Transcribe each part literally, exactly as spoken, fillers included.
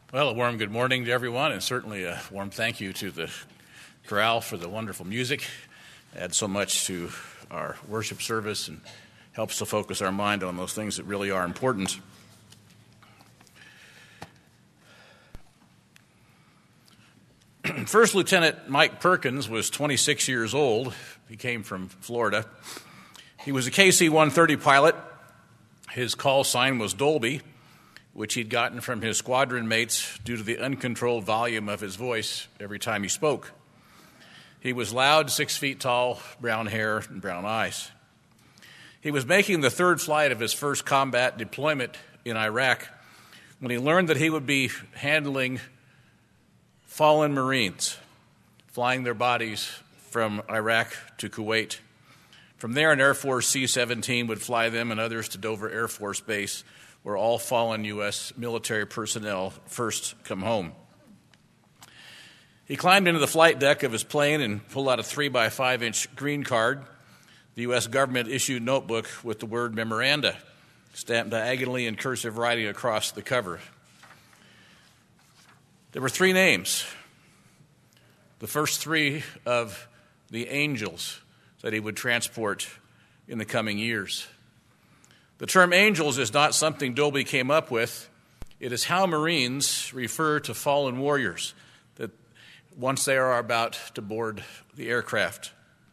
Well, a warm good morning to everyone, and certainly a warm thank you to the chorale for the wonderful music. It adds so much to our worship service and helps to focus our mind on those things that really are important. First Lieutenant Mike Perkins was twenty-six years old. He came from Florida. He was a K C one thirty pilot. His call sign was Dolby, which he'd gotten from his squadron mates due to the uncontrolled volume of his voice every time he spoke. He was loud, six feet tall, brown hair, and brown eyes. He was making the third flight of his first combat deployment in Iraq when he learned that he would be handling fallen Marines, flying their bodies from Iraq to Kuwait. From there, an Air Force C seventeen would fly them and others to Dover Air Force Base, where all fallen U S military personnel first come home. He climbed into the flight deck of his plane and pulled out a three by five inch green card, the U S government-issued notebook with the word memoranda stamped diagonally in cursive writing across the cover. There were three names, the first three of the angels that he would transport in the coming years. The term angels is not something Dolby came up with. It is how Marines refer to fallen warriors that once they are about to board the aircraft.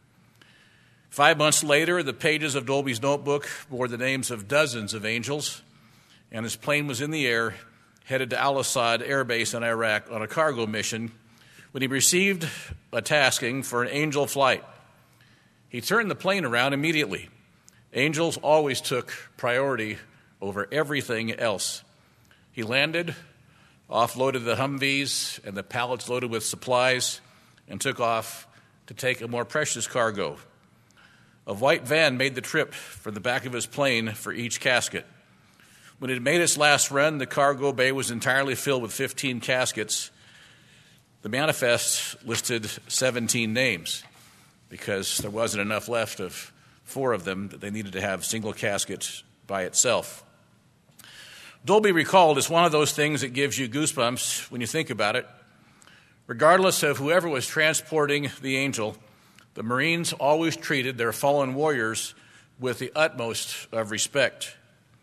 Five months later, the pages of Dolby's notebook bore the names of dozens of angels, and his plane was in the air, headed to Al-Assad Air Base in Iraq on a cargo mission when he received a tasking for an angel flight. He turned the plane around immediately. Angels always took priority over everything else. He landed, offloaded the Humvees and the pallets loaded with supplies, and took off to take a more precious cargo. A white van made the trip from the back of his plane for each casket. When it had made its last run, the cargo bay was entirely filled with fifteen caskets. The manifest listed seventeen names because there wasn't enough left of four of them that they needed to have single caskets by itself. Dolby recalled it's one of those things that gives you goosebumps when you think about it. Regardless of whoever was transporting the angel, the Marines always treated their fallen warriors with the utmost of respect.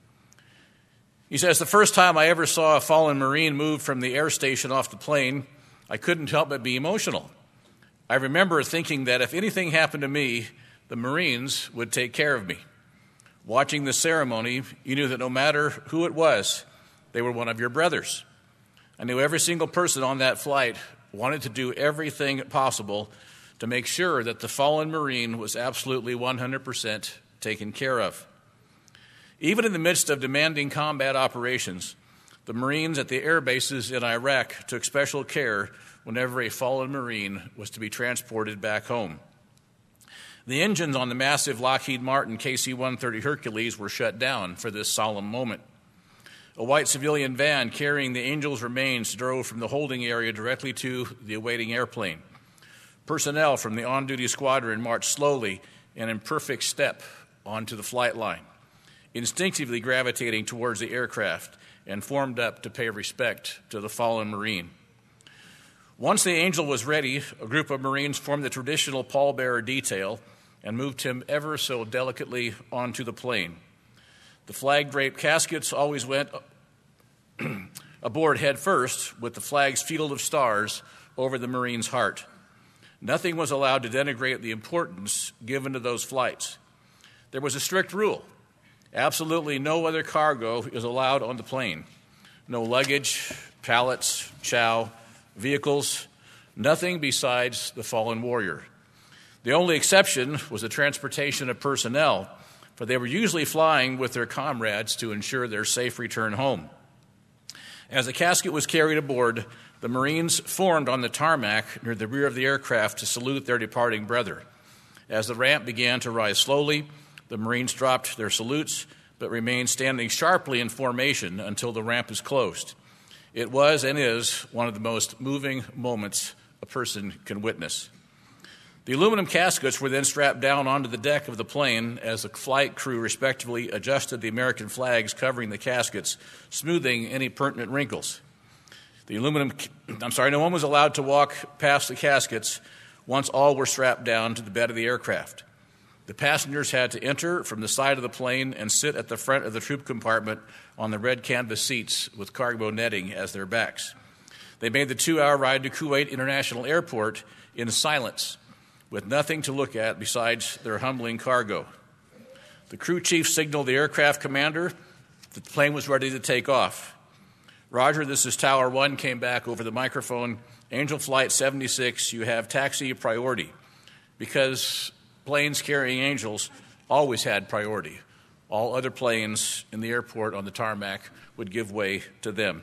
He says, the first time I ever saw a fallen Marine move from the air station off the plane, I couldn't help but be emotional. I remember thinking that if anything happened to me, the Marines would take care of me. Watching the ceremony, you knew that no matter who it was, they were one of your brothers. I knew every single person on that flight wanted to do everything possible to make sure that the fallen Marine was absolutely one hundred percent taken care of. Even in the midst of demanding combat operations, the Marines at the air bases in Iraq took special care whenever a fallen Marine was to be transported back home. The engines on the massive Lockheed Martin K C one thirty Hercules were shut down for this solemn moment. A white civilian van carrying the angel's remains drove from the holding area directly to the awaiting airplane. Personnel from the on-duty squadron marched slowly and in perfect step onto the flight line, instinctively gravitating towards the aircraft and formed up to pay respect to the fallen Marine. Once the angel was ready, a group of Marines formed the traditional pallbearer detail and moved him ever so delicately onto the plane. The flag-draped caskets always went aboard head first with the flag's field of stars over the Marine's heart. Nothing was allowed to denigrate the importance given to those flights. There was a strict rule. Absolutely no other cargo is allowed on the plane. No luggage, pallets, chow, vehicles, nothing besides the fallen warrior. The only exception was the transportation of personnel, for they were usually flying with their comrades to ensure their safe return home. As the casket was carried aboard, the Marines formed on the tarmac near the rear of the aircraft to salute their departing brother. As the ramp began to rise slowly, the Marines dropped their salutes, but remained standing sharply in formation until the ramp is closed. It was and is one of the most moving moments a person can witness. The aluminum caskets were then strapped down onto the deck of the plane as the flight crew respectively adjusted the American flags covering the caskets, smoothing any pertinent wrinkles. The aluminum, I'm sorry, no one was allowed to walk past the caskets once all were strapped down to the bed of the aircraft. The passengers had to enter from the side of the plane and sit at the front of the troop compartment on the red canvas seats with cargo netting as their backs. They made the two-hour ride to Kuwait International Airport in silence, with nothing to look at besides their humbling cargo. The crew chief signaled the aircraft commander that the plane was ready to take off. Roger, this is Tower One, came back over the microphone. Angel Flight seventy-six, you have taxi priority, because planes carrying angels always had priority. All other planes in the airport on the tarmac would give way to them.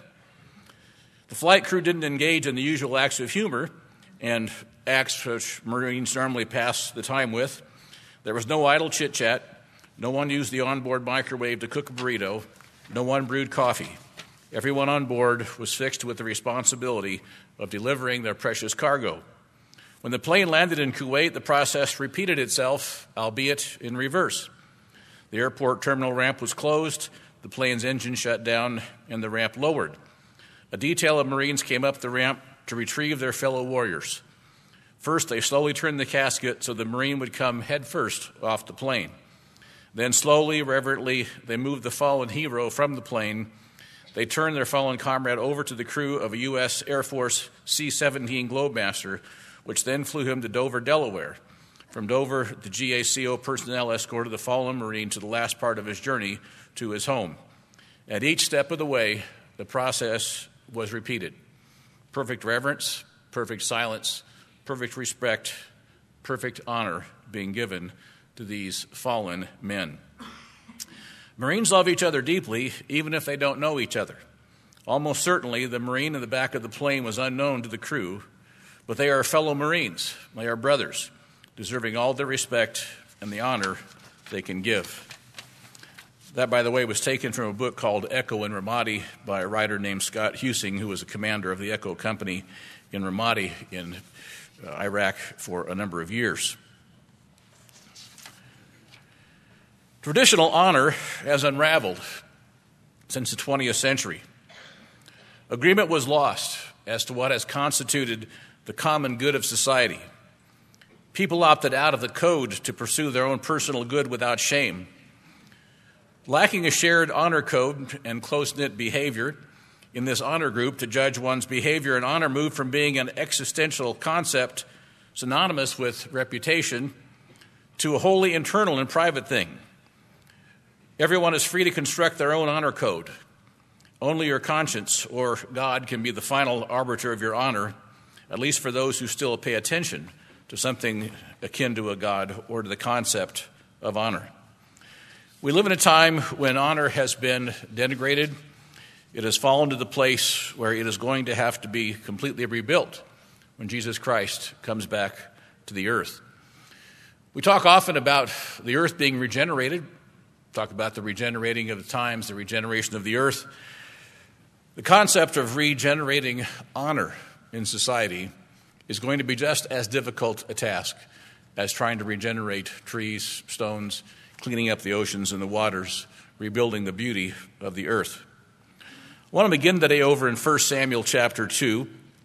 The flight crew didn't engage in the usual acts of humor and acts which Marines normally pass the time with. There was no idle chit-chat. No one used the onboard microwave to cook a burrito. No one brewed coffee. Everyone on board was fixed with the responsibility of delivering their precious cargo. When the plane landed in Kuwait, the process repeated itself, albeit in reverse. The airport terminal ramp was closed, the plane's engine shut down, and the ramp lowered. A detail of Marines came up the ramp to retrieve their fellow warriors. First, they slowly turned the casket so the Marine would come head first off the plane. Then slowly, reverently, they moved the fallen hero from the plane. They turned their fallen comrade over to the crew of a U S Air Force C seventeen Globemaster, which then flew him to Dover, Delaware. From Dover, the G A C O personnel escorted the fallen Marine to the last part of his journey to his home. At each step of the way, the process was repeated. Perfect reverence, perfect silence, perfect respect, perfect honor being given to these fallen men. Marines love each other deeply, even if they don't know each other. Almost certainly, the Marine in the back of the plane was unknown to the crew, but they are fellow Marines. They are brothers, deserving all the respect and the honor they can give. That, by the way, was taken from a book called Echo in Ramadi by a writer named Scott Husing, who was a commander of the Echo Company in Ramadi in uh, Iraq for a number of years. Traditional honor has unraveled since the twentieth century. Agreement was lost as to what has constituted the common good of society. People opted out of the code to pursue their own personal good without shame. Lacking a shared honor code and close-knit behavior, in this honor group, to judge one's behavior and honor moved from being an existential concept synonymous with reputation to a wholly internal and private thing. Everyone is free to construct their own honor code. Only your conscience or God can be the final arbiter of your honor, at least for those who still pay attention to something akin to a God or to the concept of honor. We live in a time when honor has been denigrated. It has fallen to the place where it is going to have to be completely rebuilt when Jesus Christ comes back to the earth. We talk often about the earth being regenerated. Talk about the regenerating of the times, the regeneration of the earth. The concept of regenerating honor in society is going to be just as difficult a task as trying to regenerate trees, stones, cleaning up the oceans and the waters, rebuilding the beauty of the earth. I want to begin today over in First Samuel chapter two.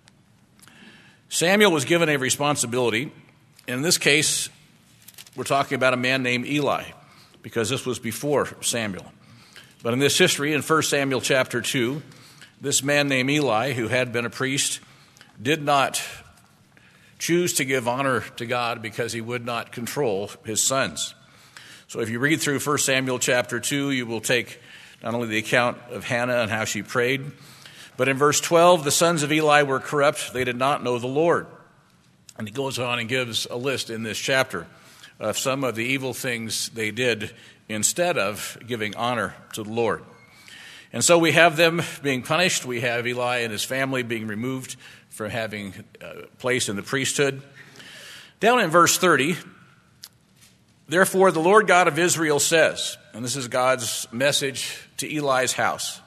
Samuel was given a responsibility. In this case, we're talking about a man named Eli, because this was before Samuel. But in this history, in First Samuel chapter two, this man named Eli, who had been a priest, did not choose to give honor to God because he would not control his sons. So if you read through First Samuel chapter two, you will take not only the account of Hannah and how she prayed, but in verse twelve, the sons of Eli were corrupt. They did not know the Lord. And he goes on and gives a list in this chapter of some of the evil things they did instead of giving honor to the Lord. And so we have them being punished. We have Eli and his family being removed from having a place in the priesthood. Down in verse thirty, therefore the Lord God of Israel says, and this is God's message to Eli's house,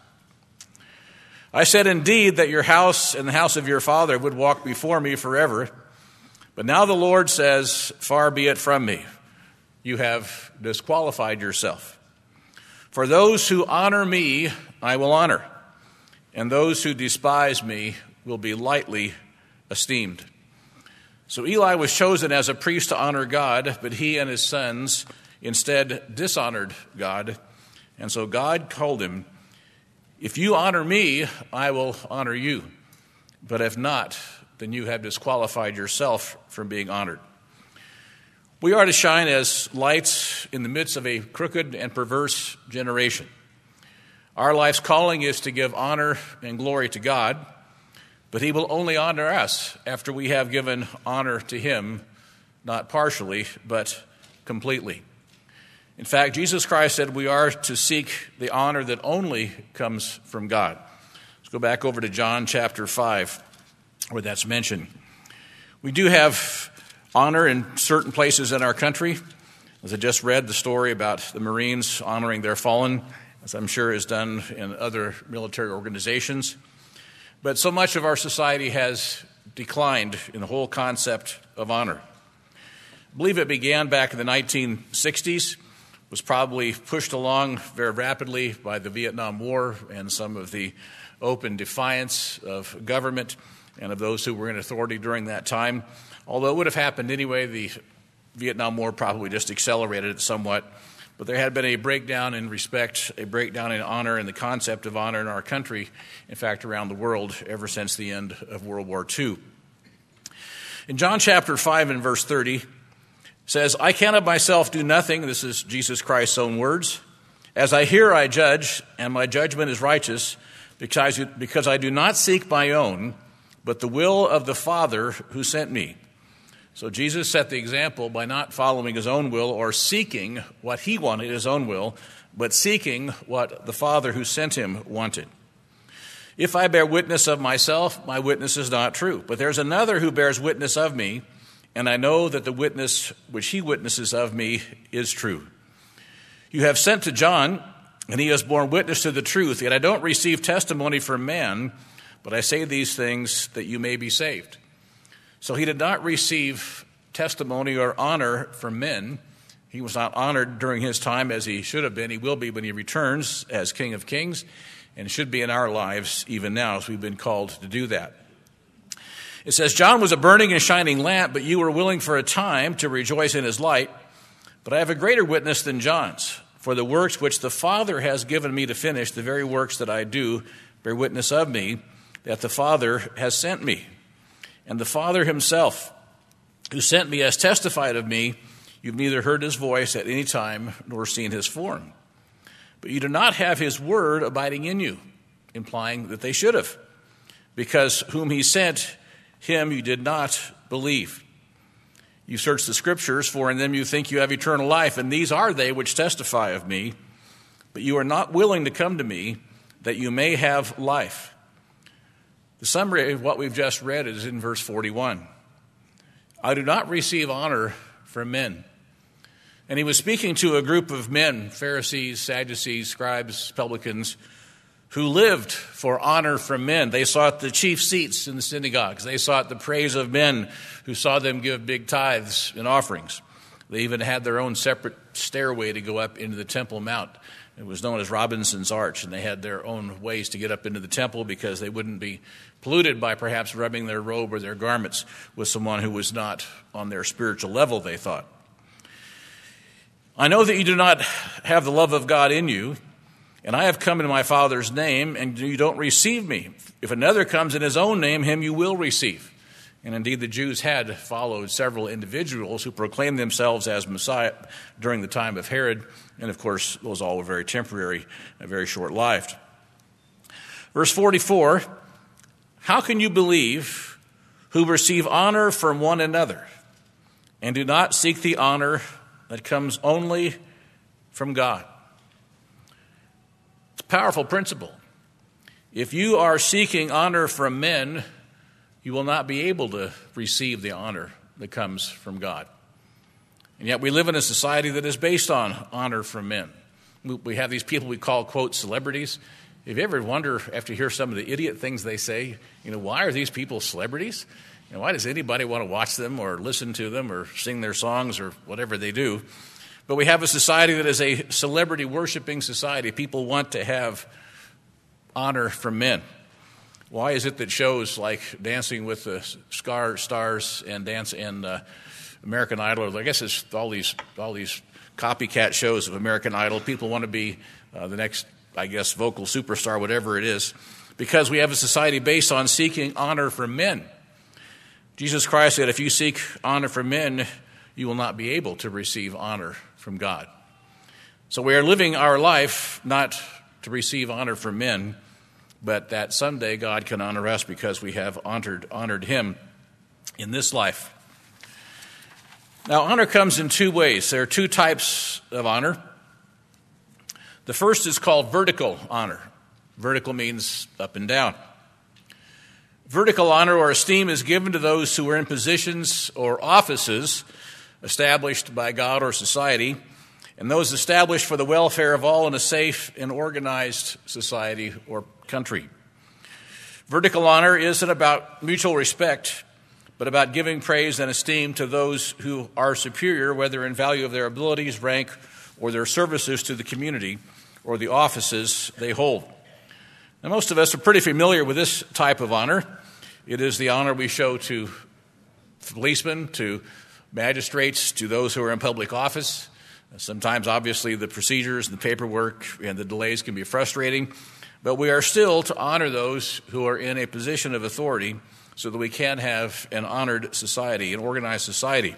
I said indeed that your house and the house of your father would walk before me forever. But now the Lord says, far be it from me. You have disqualified yourself. For those who honor me, I will honor, and those who despise me will be lightly esteemed. So Eli was chosen as a priest to honor God, but he and his sons instead dishonored God. And so God told him, if you honor me, I will honor you. But if not, then you have disqualified yourself from being honored. We are to shine as lights in the midst of a crooked and perverse generation. Our life's calling is to give honor and glory to God, but he will only honor us after we have given honor to him, not partially, but completely. In fact, Jesus Christ said we are to seek the honor that only comes from God. Let's go back over to John chapter five, where that's mentioned. We do have honor in certain places in our country. As I just read the story about the Marines honoring their fallen, as I'm sure is done in other military organizations. But so much of our society has declined in the whole concept of honor. I believe it began back in the nineteen sixties, was probably pushed along very rapidly by the Vietnam War and some of the open defiance of government and of those who were in authority during that time. Although it would have happened anyway, the Vietnam War probably just accelerated it somewhat. But there had been a breakdown in respect, a breakdown in honor and the concept of honor in our country, in fact, around the world, ever since the end of World War Two. In John chapter five and verse thirty, it says, I can of myself do nothing, this is Jesus Christ's own words. As I hear, I judge, and my judgment is righteous, because, because I do not seek my own, but the will of the Father who sent me. So Jesus set the example by not following his own will or seeking what he wanted, his own will, but seeking what the Father who sent him wanted. If I bear witness of myself, my witness is not true. But there's another who bears witness of me, and I know that the witness which he witnesses of me is true. You have sent to John, and he has borne witness to the truth, yet I don't receive testimony from man, but I say these things that you may be saved. So he did not receive testimony or honor from men. He was not honored during his time as he should have been. He will be when he returns as King of Kings, and should be in our lives even now as we've been called to do that. It says, John was a burning and shining lamp, but you were willing for a time to rejoice in his light. But I have a greater witness than John's, for the works which the Father has given me to finish, the very works that I do, bear witness of me, that the Father has sent me. And the Father himself, who sent me, has testified of me. You've neither heard his voice at any time nor seen his form. But you do not have his word abiding in you, implying that they should have, because whom he sent, him you did not believe. You search the Scriptures, for in them you think you have eternal life, and these are they which testify of me. But you are not willing to come to me, that you may have life. The summary of what we've just read is in verse forty-one. I do not receive honor from men. And he was speaking to a group of men, Pharisees, Sadducees, scribes, publicans, who lived for honor from men. They sought the chief seats in the synagogues. They sought the praise of men who saw them give big tithes and offerings. They even had their own separate stairway to go up into the Temple Mount. It was known as Robinson's Arch, and they had their own ways to get up into the temple because they wouldn't be polluted by perhaps rubbing their robe or their garments with someone who was not on their spiritual level, they thought. I know that you do not have the love of God in you, and I have come in my Father's name, and you don't receive me. If another comes in his own name, him you will receive. And indeed, the Jews had followed several individuals who proclaimed themselves as Messiah during the time of Herod. And of course, those all were very temporary and very short-lived. Verse forty-four, how can you believe who receive honor from one another and do not seek the honor that comes only from God? It's a powerful principle. If you are seeking honor from men, you will not be able to receive the honor that comes from God. And yet we live in a society that is based on honor from men. We have these people we call, quote, celebrities. If you ever wonder, after you hear some of the idiot things they say, you know, why are these people celebrities? You know, why does anybody want to watch them or listen to them or sing their songs or whatever they do? But we have a society that is a celebrity-worshiping society. People want to have honor from men. Why is it that shows like Dancing with the Scar Stars and Dance and uh, American Idol, or I guess it's all these all these copycat shows of American Idol, people want to be uh, the next, I guess, vocal superstar, whatever it is, because we have a society based on seeking honor from men. Jesus Christ said, if you seek honor from men, you will not be able to receive honor from God. So we are living our life not to receive honor from men, but that someday God can honor us because we have honored, honored him in this life. Now, honor comes in two ways. There are two types of honor. The first is called vertical honor. Vertical means up and down. Vertical honor or esteem is given to those who are in positions or offices established by God or society, and those established for the welfare of all in a safe and organized society or country. Vertical honor isn't about mutual respect, but about giving praise and esteem to those who are superior, whether in value of their abilities, rank, or their services to the community or the offices they hold. Now, most of us are pretty familiar with this type of honor. It is the honor we show to policemen, to magistrates, to those who are in public office. Sometimes, obviously, the procedures and the paperwork and the delays can be frustrating, but we are still to honor those who are in a position of authority so that we can have an honored society, an organized society.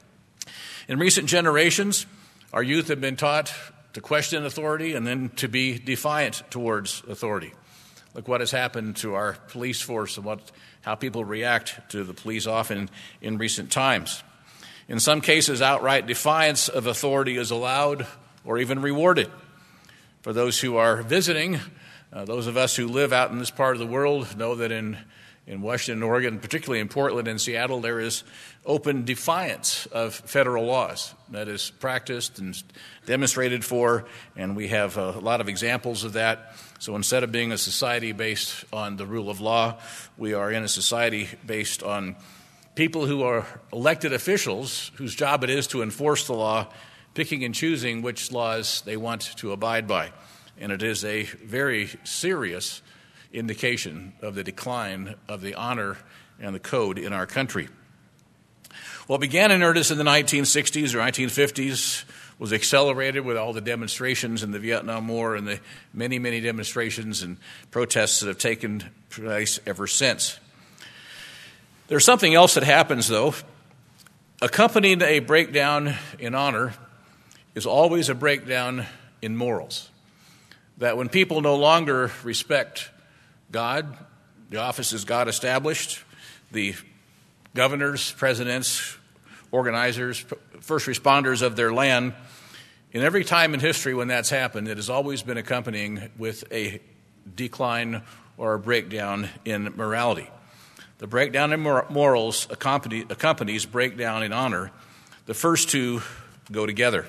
In recent generations, our youth have been taught to question authority and then to be defiant towards authority. Look what has happened to our police force and what, how people react to the police often in recent times. In some cases, outright defiance of authority is allowed or even rewarded. For those who are visiting, uh, those of us who live out in this part of the world know that in, in Washington, Oregon, particularly in Portland and Seattle, there is open defiance of federal laws that is practiced and demonstrated for, and we have a lot of examples of that. So instead of being a society based on the rule of law, we are in a society based on people who are elected officials whose job it is to enforce the law, picking and choosing which laws they want to abide by. And it is a very serious indication of the decline of the honor and the code in our country. What began in earnest in the nineteen sixties or nineteen fifties was accelerated with all the demonstrations in the Vietnam War and the many, many demonstrations and protests that have taken place ever since. There's something else that happens, though. Accompanying a breakdown in honor is always a breakdown in morals. That when people no longer respect God, the offices God established, the governors, presidents, organizers, first responders of their land, in every time in history when that's happened, it has always been accompanying with a decline or a breakdown in morality. The breakdown in morals accompany, accompanies breakdown in honor. The first two go together.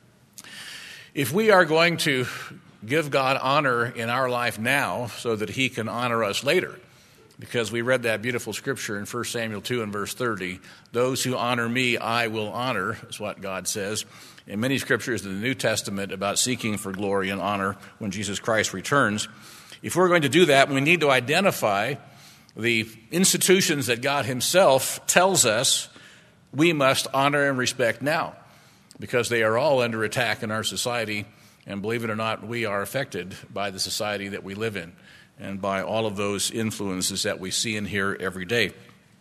If we are going to give God honor in our life now so that he can honor us later, because we read that beautiful scripture in First Samuel two and verse thirty, those who honor me, I will honor, is what God says. In many scriptures in the New Testament about seeking for glory and honor when Jesus Christ returns. If we're going to do that, we need to identify the institutions that God himself tells us we must honor and respect now, because they are all under attack in our society, and believe it or not, we are affected by the society that we live in and by all of those influences that we see and hear every day.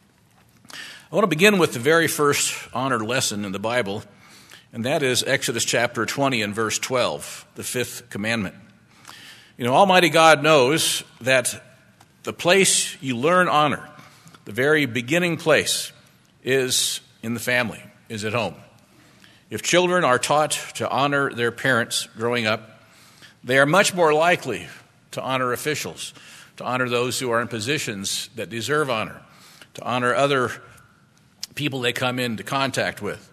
I want to begin with the very first honor lesson in the Bible, and that is Exodus chapter twenty and verse twelve, the fifth commandment. You know, Almighty God knows that the place you learn honor, the very beginning place, is in the family, is at home. If children are taught to honor their parents growing up, they are much more likely to honor officials, to honor those who are in positions that deserve honor, to honor other people they come into contact with.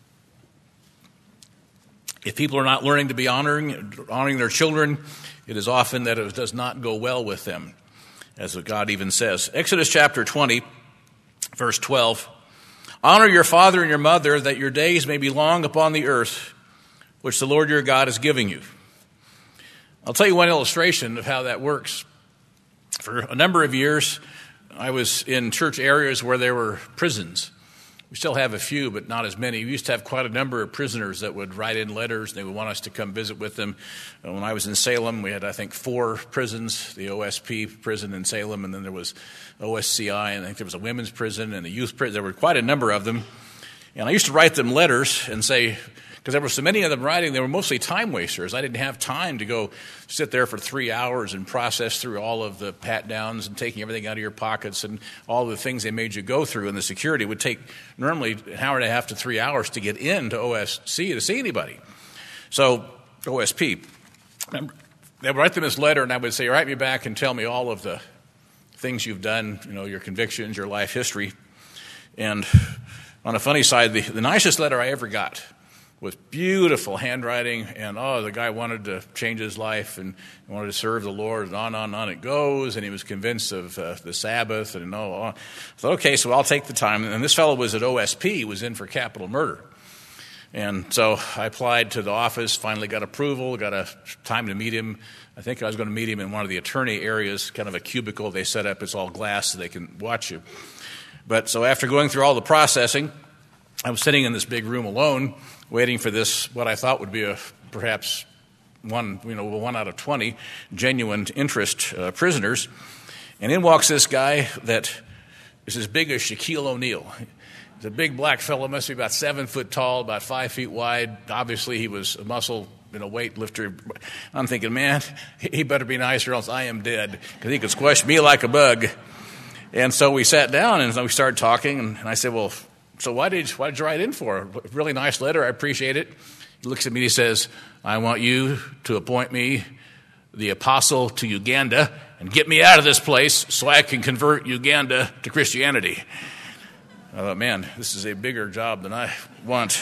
If people are not learning to be honoring, honoring their children, it is often that it does not go well with them, as God even says. Exodus chapter twenty, verse twelve, honor your father and your mother, that your days may be long upon the earth, which the Lord your God is giving you. I'll tell you one illustration of how that works. For a number of years, I was in church areas where there were prisons. We still have a few, but not as many. We used to have quite a number of prisoners that would write in letters. They would want us to come visit with them. Uh, when I was in Salem, we had, I think, four prisons, the O S P prison in Salem, and then there was O S C I, and I think there was a women's prison and a youth prison. There were quite a number of them. And I used to write them letters and say, because there were so many of them writing, they were mostly time wasters. I didn't have time to go sit there for three hours and process through all of the pat-downs and taking everything out of your pockets and all the things they made you go through. And the security would take normally an hour and a half to three hours to get into O S C to see anybody. So O S P, they would write them this letter, and I would say, write me back and tell me all of the things you've done, you know, your convictions, your life history. And on a funny side, the, the nicest letter I ever got with beautiful handwriting, and oh, the guy wanted to change his life and wanted to serve the Lord, and on and on, on it goes, and he was convinced of uh, the Sabbath, and oh, oh. I thought, okay, so I'll take the time. And this fellow was at O S P, was in for capital murder. And so I applied to the office, finally got approval, got a time to meet him. I think I was going to meet him in one of the attorney areas, kind of a cubicle they set up. It's all glass so they can watch you. But so after going through all the processing, I was sitting in this big room alone, waiting for this, what I thought would be a perhaps one, you know, one out of twenty genuine interest uh, prisoners. And in walks this guy that is as big as Shaquille O'Neal. He's a big black fellow, must be about seven foot tall, about five feet wide. Obviously, he was a muscle, you know, weightlifter. I'm thinking, man, he better be nice or else I am dead, because he could squash me like a bug. And so we sat down and we started talking, and I said, well, so why did, why did you write in for? Really nice letter. I appreciate it. He looks at me and he says, I want you to appoint me the apostle to Uganda and get me out of this place so I can convert Uganda to Christianity. I thought, man, this is a bigger job than I want.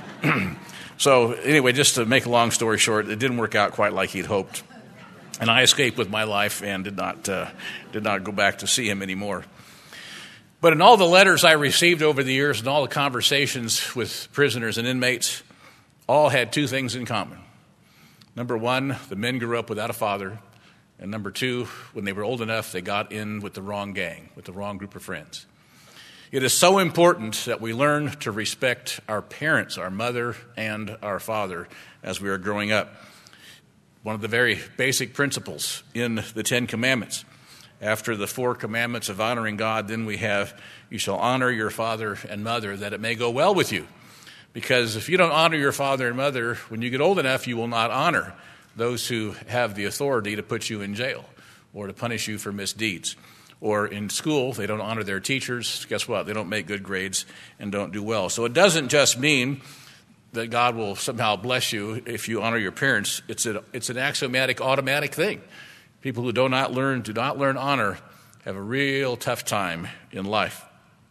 So anyway, just to make a long story short, it didn't work out quite like he'd hoped. And I escaped with my life and did not uh, did not go back to see him anymore. But in all the letters I received over the years and all the conversations with prisoners and inmates, all had two things in common. Number one, the men grew up without a father. And number two, when they were old enough, they got in with the wrong gang, with the wrong group of friends. It is so important that we learn to respect our parents, our mother and our father, as we are growing up. One of the very basic principles in the Ten Commandments. After the four commandments of honoring God, then we have, you shall honor your father and mother, that it may go well with you. Because if you don't honor your father and mother, when you get old enough, you will not honor those who have the authority to put you in jail or to punish you for misdeeds. Or in school, they don't honor their teachers. Guess what? They don't make good grades and don't do well. So it doesn't just mean that God will somehow bless you if you honor your parents. It's a, it's an axiomatic, automatic thing. People who do not learn, do not learn honor have a real tough time in life.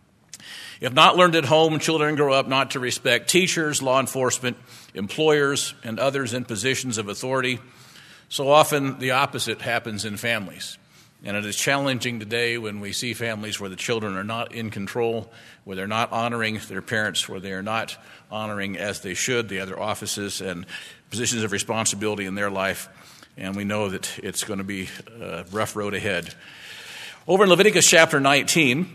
If not learned at home, children grow up not to respect teachers, law enforcement, employers, and others in positions of authority. So often the opposite happens in families. And it is challenging today when we see families where the children are not in control, where they're not honoring their parents, where they are not honoring as they should the other offices and positions of responsibility in their life. And we know that it's going to be a rough road ahead. Over in Leviticus chapter nineteen,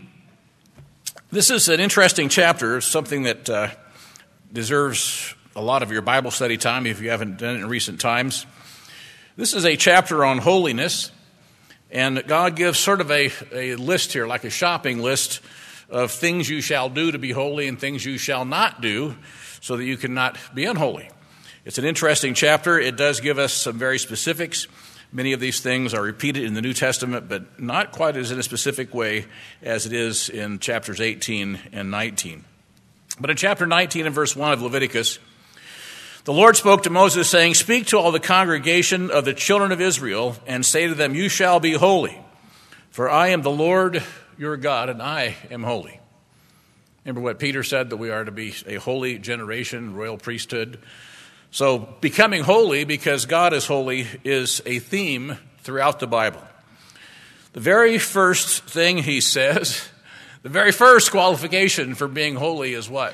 this is an interesting chapter, something that uh, deserves a lot of your Bible study time if you haven't done it in recent times. This is a chapter on holiness, and God gives sort of a, a list here, like a shopping list of things you shall do to be holy and things you shall not do so that you cannot be unholy. It's an interesting chapter. It does give us some very specifics. Many of these things are repeated in the New Testament, but not quite as in a specific way as it is in chapters eighteen and nineteen. But in chapter nineteen and verse one of Leviticus, the Lord spoke to Moses, saying, "Speak to all the congregation of the children of Israel, and say to them, you shall be holy, for I am the Lord your God, and I am holy." Remember what Peter said, that we are to be a holy generation, royal priesthood. So becoming holy because God is holy is a theme throughout the Bible. The very first thing he says, the very first qualification for being holy is what?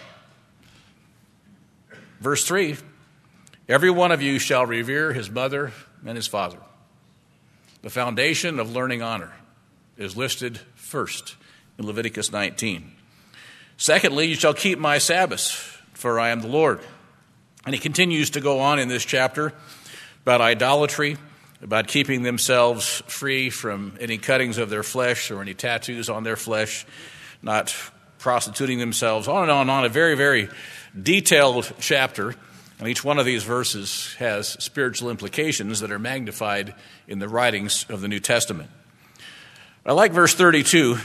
Verse three, every one of you shall revere his mother and his father. The foundation of learning honor is listed first in Leviticus nineteen. Secondly, you shall keep my Sabbaths, for I am the Lord. And he continues to go on in this chapter about idolatry, about keeping themselves free from any cuttings of their flesh or any tattoos on their flesh, not prostituting themselves, on and on and on. A very, very detailed chapter. And each one of these verses has spiritual implications that are magnified in the writings of the New Testament. I like verse thirty-two.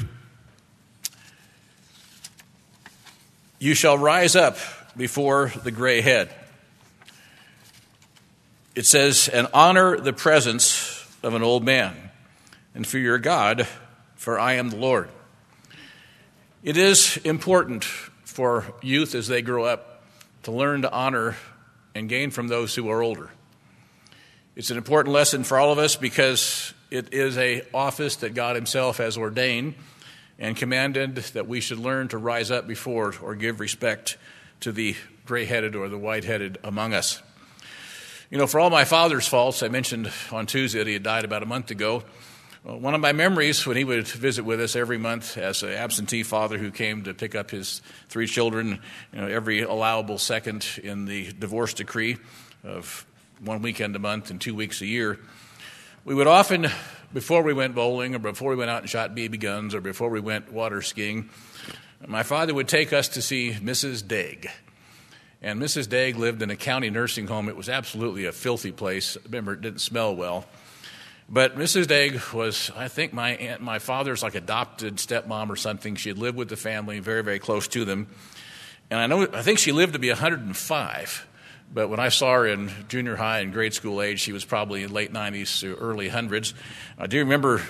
You shall rise up before the gray head. It says, and honor the presence of an old man, and fear your God, for I am the Lord. It is important for youth as they grow up to learn to honor and gain from those who are older. It's an important lesson for all of us because it is an office that God himself has ordained and commanded that we should learn to rise up before or give respect to the gray-headed or the white-headed among us. You know, for all my father's faults, I mentioned on Tuesday that he had died about a month ago. Well, one of my memories when he would visit with us every month as an absentee father who came to pick up his three children, you know, every allowable second in the divorce decree of one weekend a month and two weeks a year, we would often, before we went bowling or before we went out and shot B B guns or before we went water skiing, my father would take us to see Missus Daig. And Missus Daig lived in a county nursing home. It was absolutely a filthy place. Remember, it didn't smell well. But Missus Daig was, I think, my aunt, my father's like adopted stepmom or something. She had lived with the family, very, very close to them. And I know, I think she lived to be one hundred five. But when I saw her in junior high and grade school age, she was probably in late nineties to early hundreds. I do remember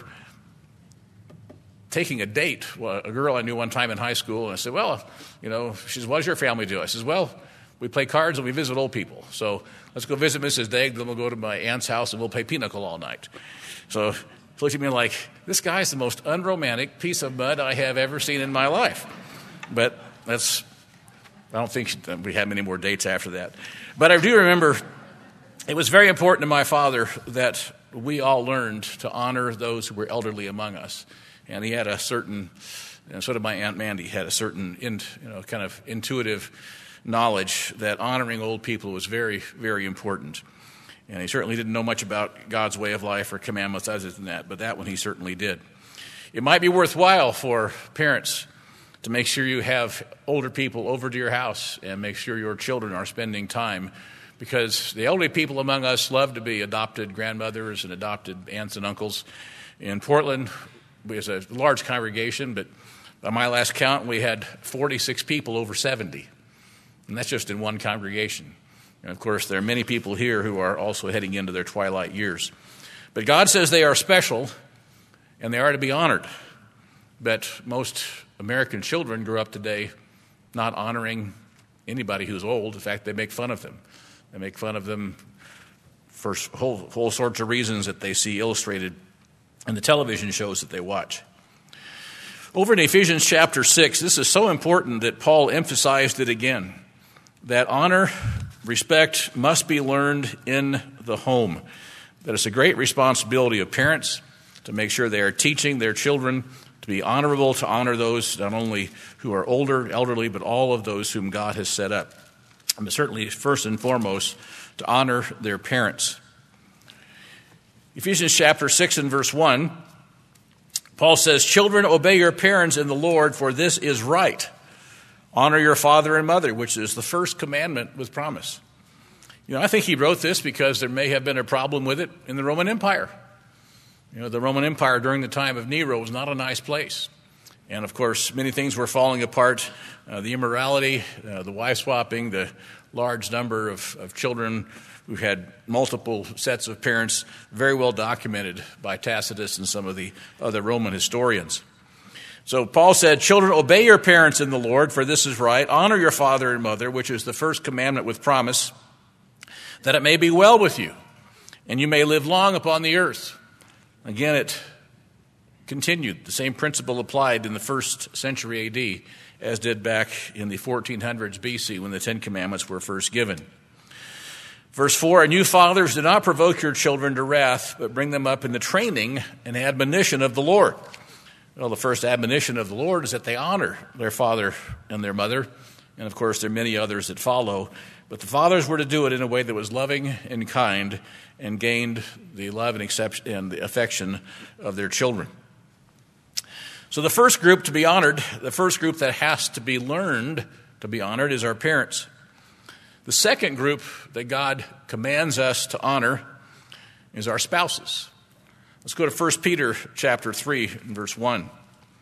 taking a date, a girl I knew one time in high school, and I said, well, you know, she says, what does your family do? I says, well, we play cards and we visit old people. So let's go visit Missus Daig, then we'll go to my aunt's house and we'll play pinochle all night. So she looked at me like, this guy's the most unromantic piece of mud I have ever seen in my life. But that's, I don't think we had many more dates after that. But I do remember it was very important to my father that we all learned to honor those who were elderly among us. And he had a certain, and so did my Aunt Mandy, had a certain, in, you know, kind of intuitive knowledge that honoring old people was very, very important. And he certainly didn't know much about God's way of life or commandments other than that, but that one he certainly did. It might be worthwhile for parents to make sure you have older people over to your house and make sure your children are spending time, because the elderly people among us love to be adopted grandmothers and adopted aunts and uncles. In Portland, we have a large congregation, but by my last count, we had forty-six people over seventy. And that's just in one congregation. And of course, there are many people here who are also heading into their twilight years. But God says they are special and they are to be honored. But most American children grew up today not honoring anybody who's old. In fact, they make fun of them. They make fun of them for whole, whole sorts of reasons that they see illustrated in the television shows that they watch. Over in Ephesians chapter six, this is so important that Paul emphasized it again, that honor, respect must be learned in the home. That it's a great responsibility of parents to make sure they are teaching their children to be honorable, to honor those not only who are older, elderly, but all of those whom God has set up. And certainly, first and foremost, to honor their parents. Ephesians chapter six and verse one, Paul says, children, obey your parents in the Lord, for this is right. Honor your father and mother, which is the first commandment with promise. You know, I think he wrote this because there may have been a problem with it in the Roman Empire. You know, the Roman Empire during the time of Nero was not a nice place. And, of course, many things were falling apart. Uh, the immorality, uh, the wife swapping, the large number of, of children who had multiple sets of parents, very well documented by Tacitus and some of the other Roman historians. So Paul said, children, obey your parents in the Lord, for this is right. Honor your father and mother, which is the first commandment with promise, that it may be well with you, and you may live long upon the earth. Again, it continued. The same principle applied in the first century A D as did back in the fourteen hundreds B C when the Ten Commandments were first given. Verse four, and you fathers, do not provoke your children to wrath, but bring them up in the training and admonition of the Lord. Well, the first admonition of the Lord is that they honor their father and their mother. And, of course, there are many others that follow. But the fathers were to do it in a way that was loving and kind and gained the love and, accept- and the affection of their children. So the first group to be honored, the first group that has to be learned to be honored is our parents. The second group that God commands us to honor is our spouses. Let's go to First Peter chapter three, verse one.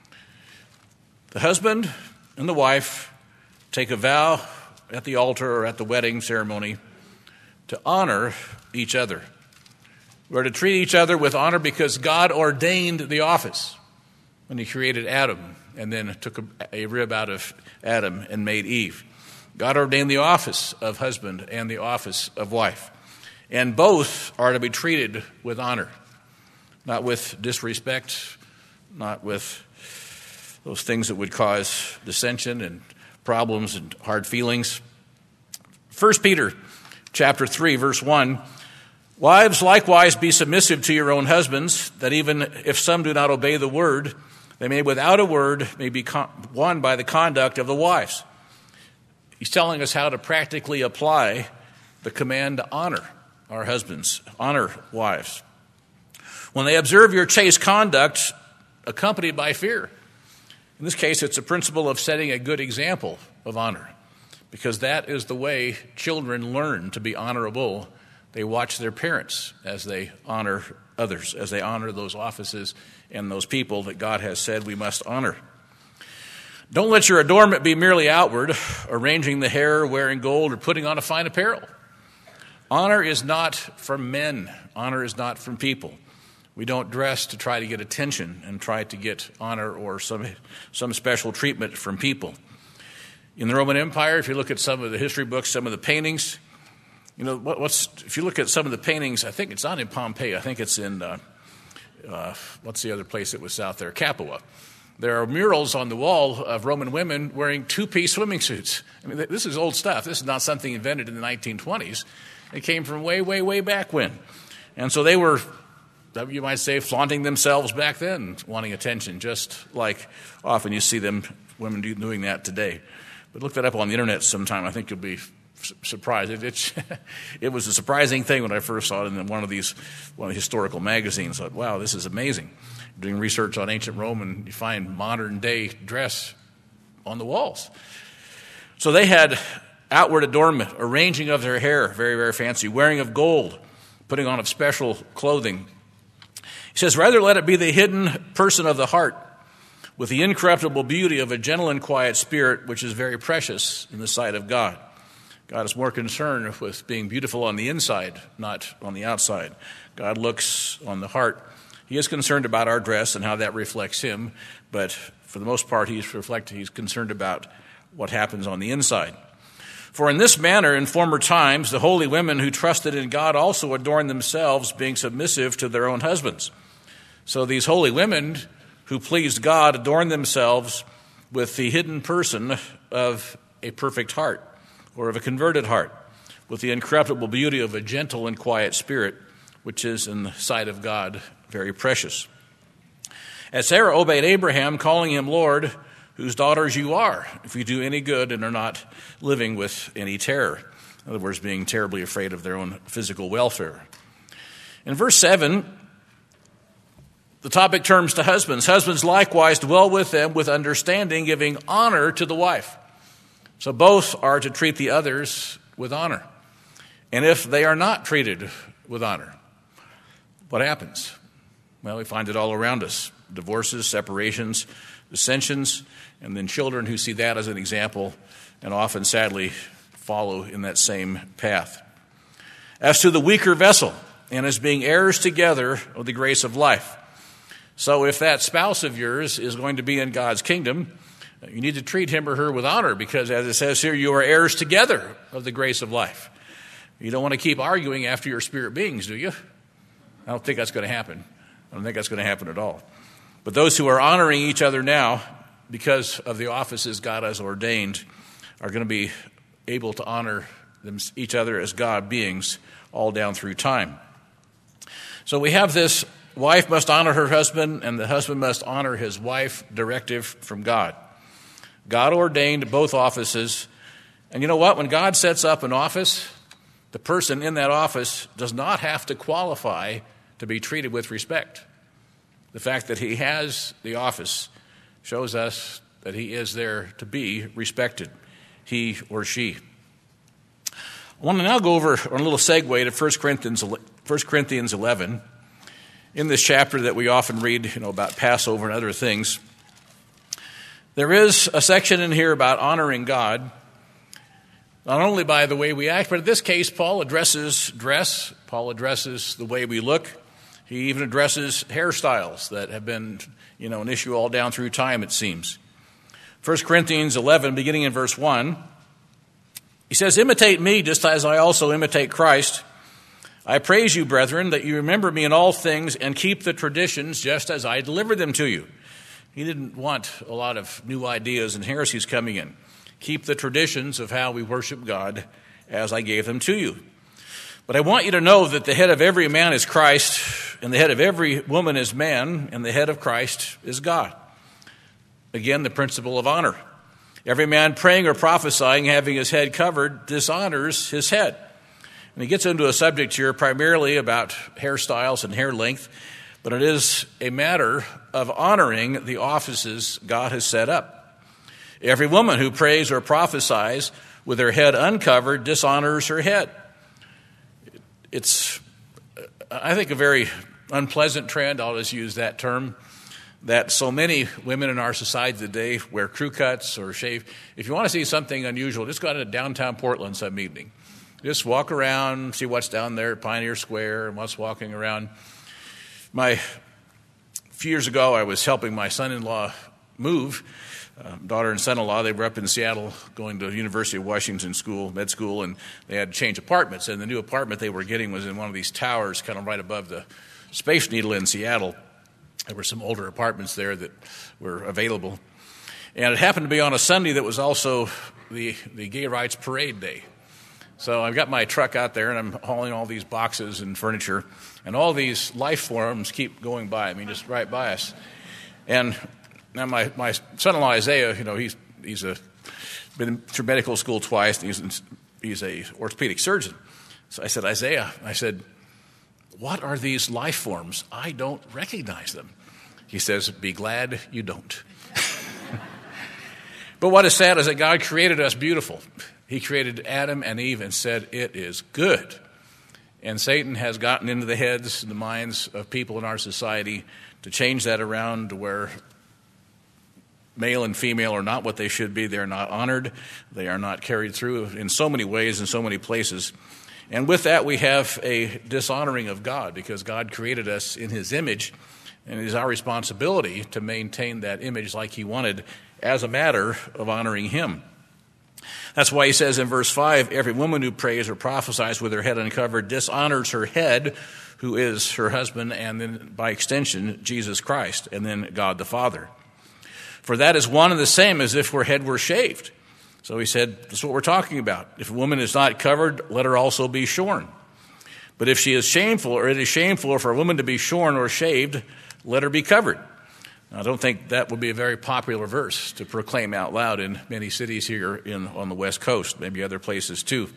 The husband and the wife take a vow at the altar or at the wedding ceremony to honor each other. We're to treat each other with honor because God ordained the office when he created Adam and then took a, a rib out of Adam and made Eve. God ordained the office of husband and the office of wife. And both are to be treated with honor, not with disrespect, not with those things that would cause dissension and problems and hard feelings. First Peter chapter three, verse one, wives, likewise be submissive to your own husbands, that even if some do not obey the word, they may without a word may be won by the conduct of the wives. He's telling us how to practically apply the command to honor our husbands, honor wives. When they observe your chaste conduct accompanied by fear. In this case, it's a principle of setting a good example of honor, because that is the way children learn to be honorable. They watch their parents as they honor others, as they honor those offices and those people that God has said we must honor. Don't let your adornment be merely outward, arranging the hair, wearing gold, or putting on a fine apparel. Honor is not from men. Honor is not from people. We don't dress to try to get attention and try to get honor or some some special treatment from people. In the Roman Empire, if you look at some of the history books, some of the paintings, you know, what, what's if you look at some of the paintings, I think it's not in Pompeii. I think it's in, uh, uh, what's the other place that was south there? Capua. There are murals on the wall of Roman women wearing two-piece swimming suits. I mean, this is old stuff. This is not something invented in the nineteen twenties. It came from way, way, way back when. And so they were, you might say, flaunting themselves back then, wanting attention, just like often you see them, women doing that today. But look that up on the internet sometime. I think you'll be surprised. It, it's, it was a surprising thing when I first saw it in one of these one of the historical magazines. I thought, wow, this is amazing. Doing research on ancient Rome, and you find modern-day dress on the walls. So they had outward adornment, arranging of their hair, very, very fancy, wearing of gold, putting on of special clothing. He says, rather let it be the hidden person of the heart, with the incorruptible beauty of a gentle and quiet spirit, which is very precious in the sight of God. God is more concerned with being beautiful on the inside, not on the outside. God looks on the heart. He is concerned about our dress and how that reflects him, but for the most part, he's reflected, he's concerned about what happens on the inside. For in this manner, in former times, the holy women who trusted in God also adorned themselves, being submissive to their own husbands. So these holy women who pleased God adorned themselves with the hidden person of a perfect heart, or of a converted heart, with the incorruptible beauty of a gentle and quiet spirit, which is in the sight of God very precious. As Sarah obeyed Abraham, calling him Lord, whose daughters you are, if you do any good and are not living with any terror. In other words, being terribly afraid of their own physical welfare. In verse seven, the topic turns to husbands. Husbands likewise dwell with them with understanding, giving honor to the wife. So both are to treat the others with honor. And if they are not treated with honor, what happens? Well, we find it all around us. Divorces, separations, dissensions, and then children who see that as an example and often, sadly, follow in that same path. As to the weaker vessel, and as being heirs together of the grace of life. So if that spouse of yours is going to be in God's kingdom, you need to treat him or her with honor, because as it says here, you are heirs together of the grace of life. You don't want to keep arguing after your spirit beings, do you? I don't think that's going to happen. I don't think that's going to happen at all. But those who are honoring each other now, because of the offices God has ordained, are going to be able to honor them, each other as God beings all down through time. So we have this wife must honor her husband, and the husband must honor his wife, directive from God. God ordained both offices. And you know what? When God sets up an office, the person in that office does not have to qualify to be treated with respect. The fact that he has the office shows us that he is there to be respected, he or she. I want to now go over on a little segue to First Corinthians, First Corinthians eleven. In this chapter that we often read, you know, about Passover and other things, there is a section in here about honoring God, not only by the way we act, but in this case, Paul addresses dress. Paul addresses the way we look. He even addresses hairstyles that have been, you know, an issue all down through time, it seems. First Corinthians eleven, beginning in verse one, he says, "Imitate me just as I also imitate Christ. I praise you, brethren, that you remember me in all things and keep the traditions just as I delivered them to you." He didn't want a lot of new ideas and heresies coming in. Keep the traditions of how we worship God as I gave them to you. But I want you to know that the head of every man is Christ, and the head of every woman is man, and the head of Christ is God. Again, the principle of honor. Every man praying or prophesying, having his head covered, dishonors his head. And he gets into a subject here primarily about hairstyles and hair length, but it is a matter of honoring the offices God has set up. Every woman who prays or prophesies with her head uncovered dishonors her head. It's, I think, a very unpleasant trend, I'll just use that term, that so many women in our society today wear crew cuts or shave. If you want to see something unusual, just go to downtown Portland some evening. Just walk around, see what's down there at Pioneer Square and what's walking around. My, a few years ago, I was helping my son-in-law move. Uh, daughter and son-in-law, they were up in Seattle going to University of Washington school, med school, and they had to change apartments. And the new apartment they were getting was in one of these towers kind of right above the Space Needle in Seattle. There were some older apartments there that were available. And it happened to be on a Sunday that was also the, the Gay Rights Parade Day. So I've got my truck out there, and I'm hauling all these boxes and furniture, and all these life forms keep going by. I mean, just right by us. And now my, my son-in-law, Isaiah, you know, he's he's a, been through medical school twice, and he's, he's a orthopedic surgeon. So I said, Isaiah, I said, what are these life forms? I don't recognize them. He says, be glad you don't. But what is sad is that God created us beautiful. He created Adam and Eve and said, it is good. And Satan has gotten into the heads and the minds of people in our society to change that around to where male and female are not what they should be. They're not honored. They are not carried through in so many ways, in so many places. And with that, we have a dishonoring of God because God created us in his image, and it is our responsibility to maintain that image like he wanted as a matter of honoring him. That's why he says in verse five, every woman who prays or prophesies with her head uncovered dishonors her head, who is her husband, and then by extension, Jesus Christ, and then God the Father. For that is one and the same as if her head were shaved. So he said, that's what we're talking about. If a woman is not covered, let her also be shorn. But if she is shameful, or it is shameful for a woman to be shorn or shaved, let her be covered. Now, I don't think that would be a very popular verse to proclaim out loud in many cities here in, on the West Coast, maybe other places too.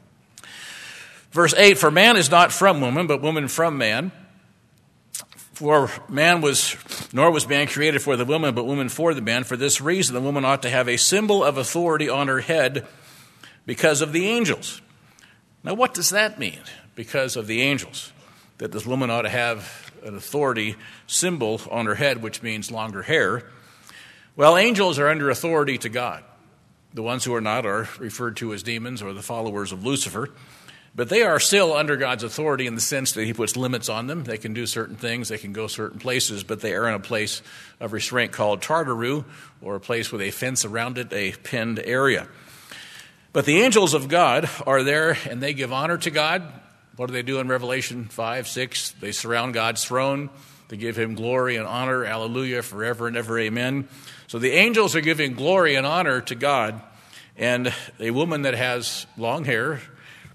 Verse eight, for man is not from woman, but woman from man. For man was, nor was man created for the woman, but woman for the man. For this reason, the woman ought to have a symbol of authority on her head because of the angels. Now, what does that mean? Because of the angels, that this woman ought to have an authority symbol on her head, which means longer hair. Well, angels are under authority to God. The ones who are not are referred to as demons or the followers of Lucifer. But they are still under God's authority in the sense that he puts limits on them. They can do certain things, they can go certain places, but they are in a place of restraint called Tartaru, or a place with a fence around it, a penned area. But the angels of God are there, and they give honor to God. What do they do in Revelation five, six? They surround God's throne. They give him glory and honor, hallelujah, forever and ever, amen. So the angels are giving glory and honor to God, and a woman that has long hair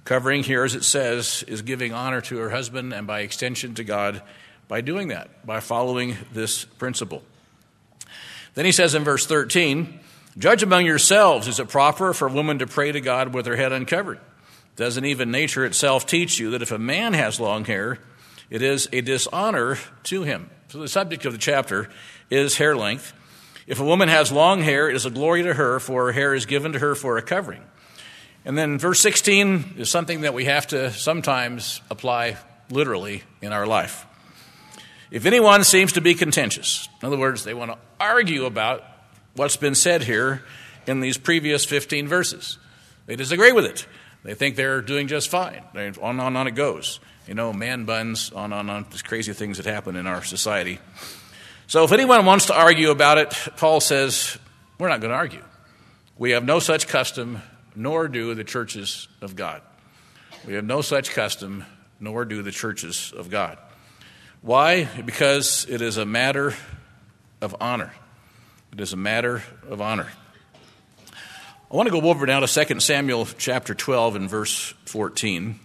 Covering here, as it says, is giving honor to her husband and by extension to God by doing that, by following this principle. Then he says in verse thirteen, judge among yourselves, is it proper for a woman to pray to God with her head uncovered? Doesn't even nature itself teach you that if a man has long hair, it is a dishonor to him? So the subject of the chapter is hair length. If a woman has long hair, it is a glory to her, for her hair is given to her for a covering. And then verse sixteen is something that we have to sometimes apply literally in our life. If anyone seems to be contentious, in other words, they want to argue about what's been said here in these previous fifteen verses. They disagree with it. They think they're doing just fine. On and on, on it goes. You know, man buns, on and on, on, these crazy things that happen in our society. So if anyone wants to argue about it, Paul says, we're not going to argue. We have no such custom, nor do the churches of God. We have no such custom, nor do the churches of God. Why? Because it is a matter of honor. It is a matter of honor. I want to go over now to Second Samuel chapter twelve and verse fourteen.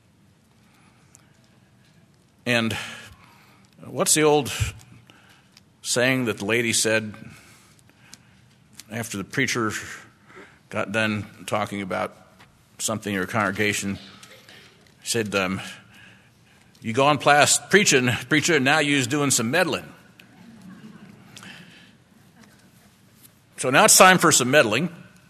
And what's the old saying that the lady said after the preacher got done talking about something in her congregation? She said, um, you gone past preaching, preacher, and now you's doing some meddling. So now it's time for some meddling.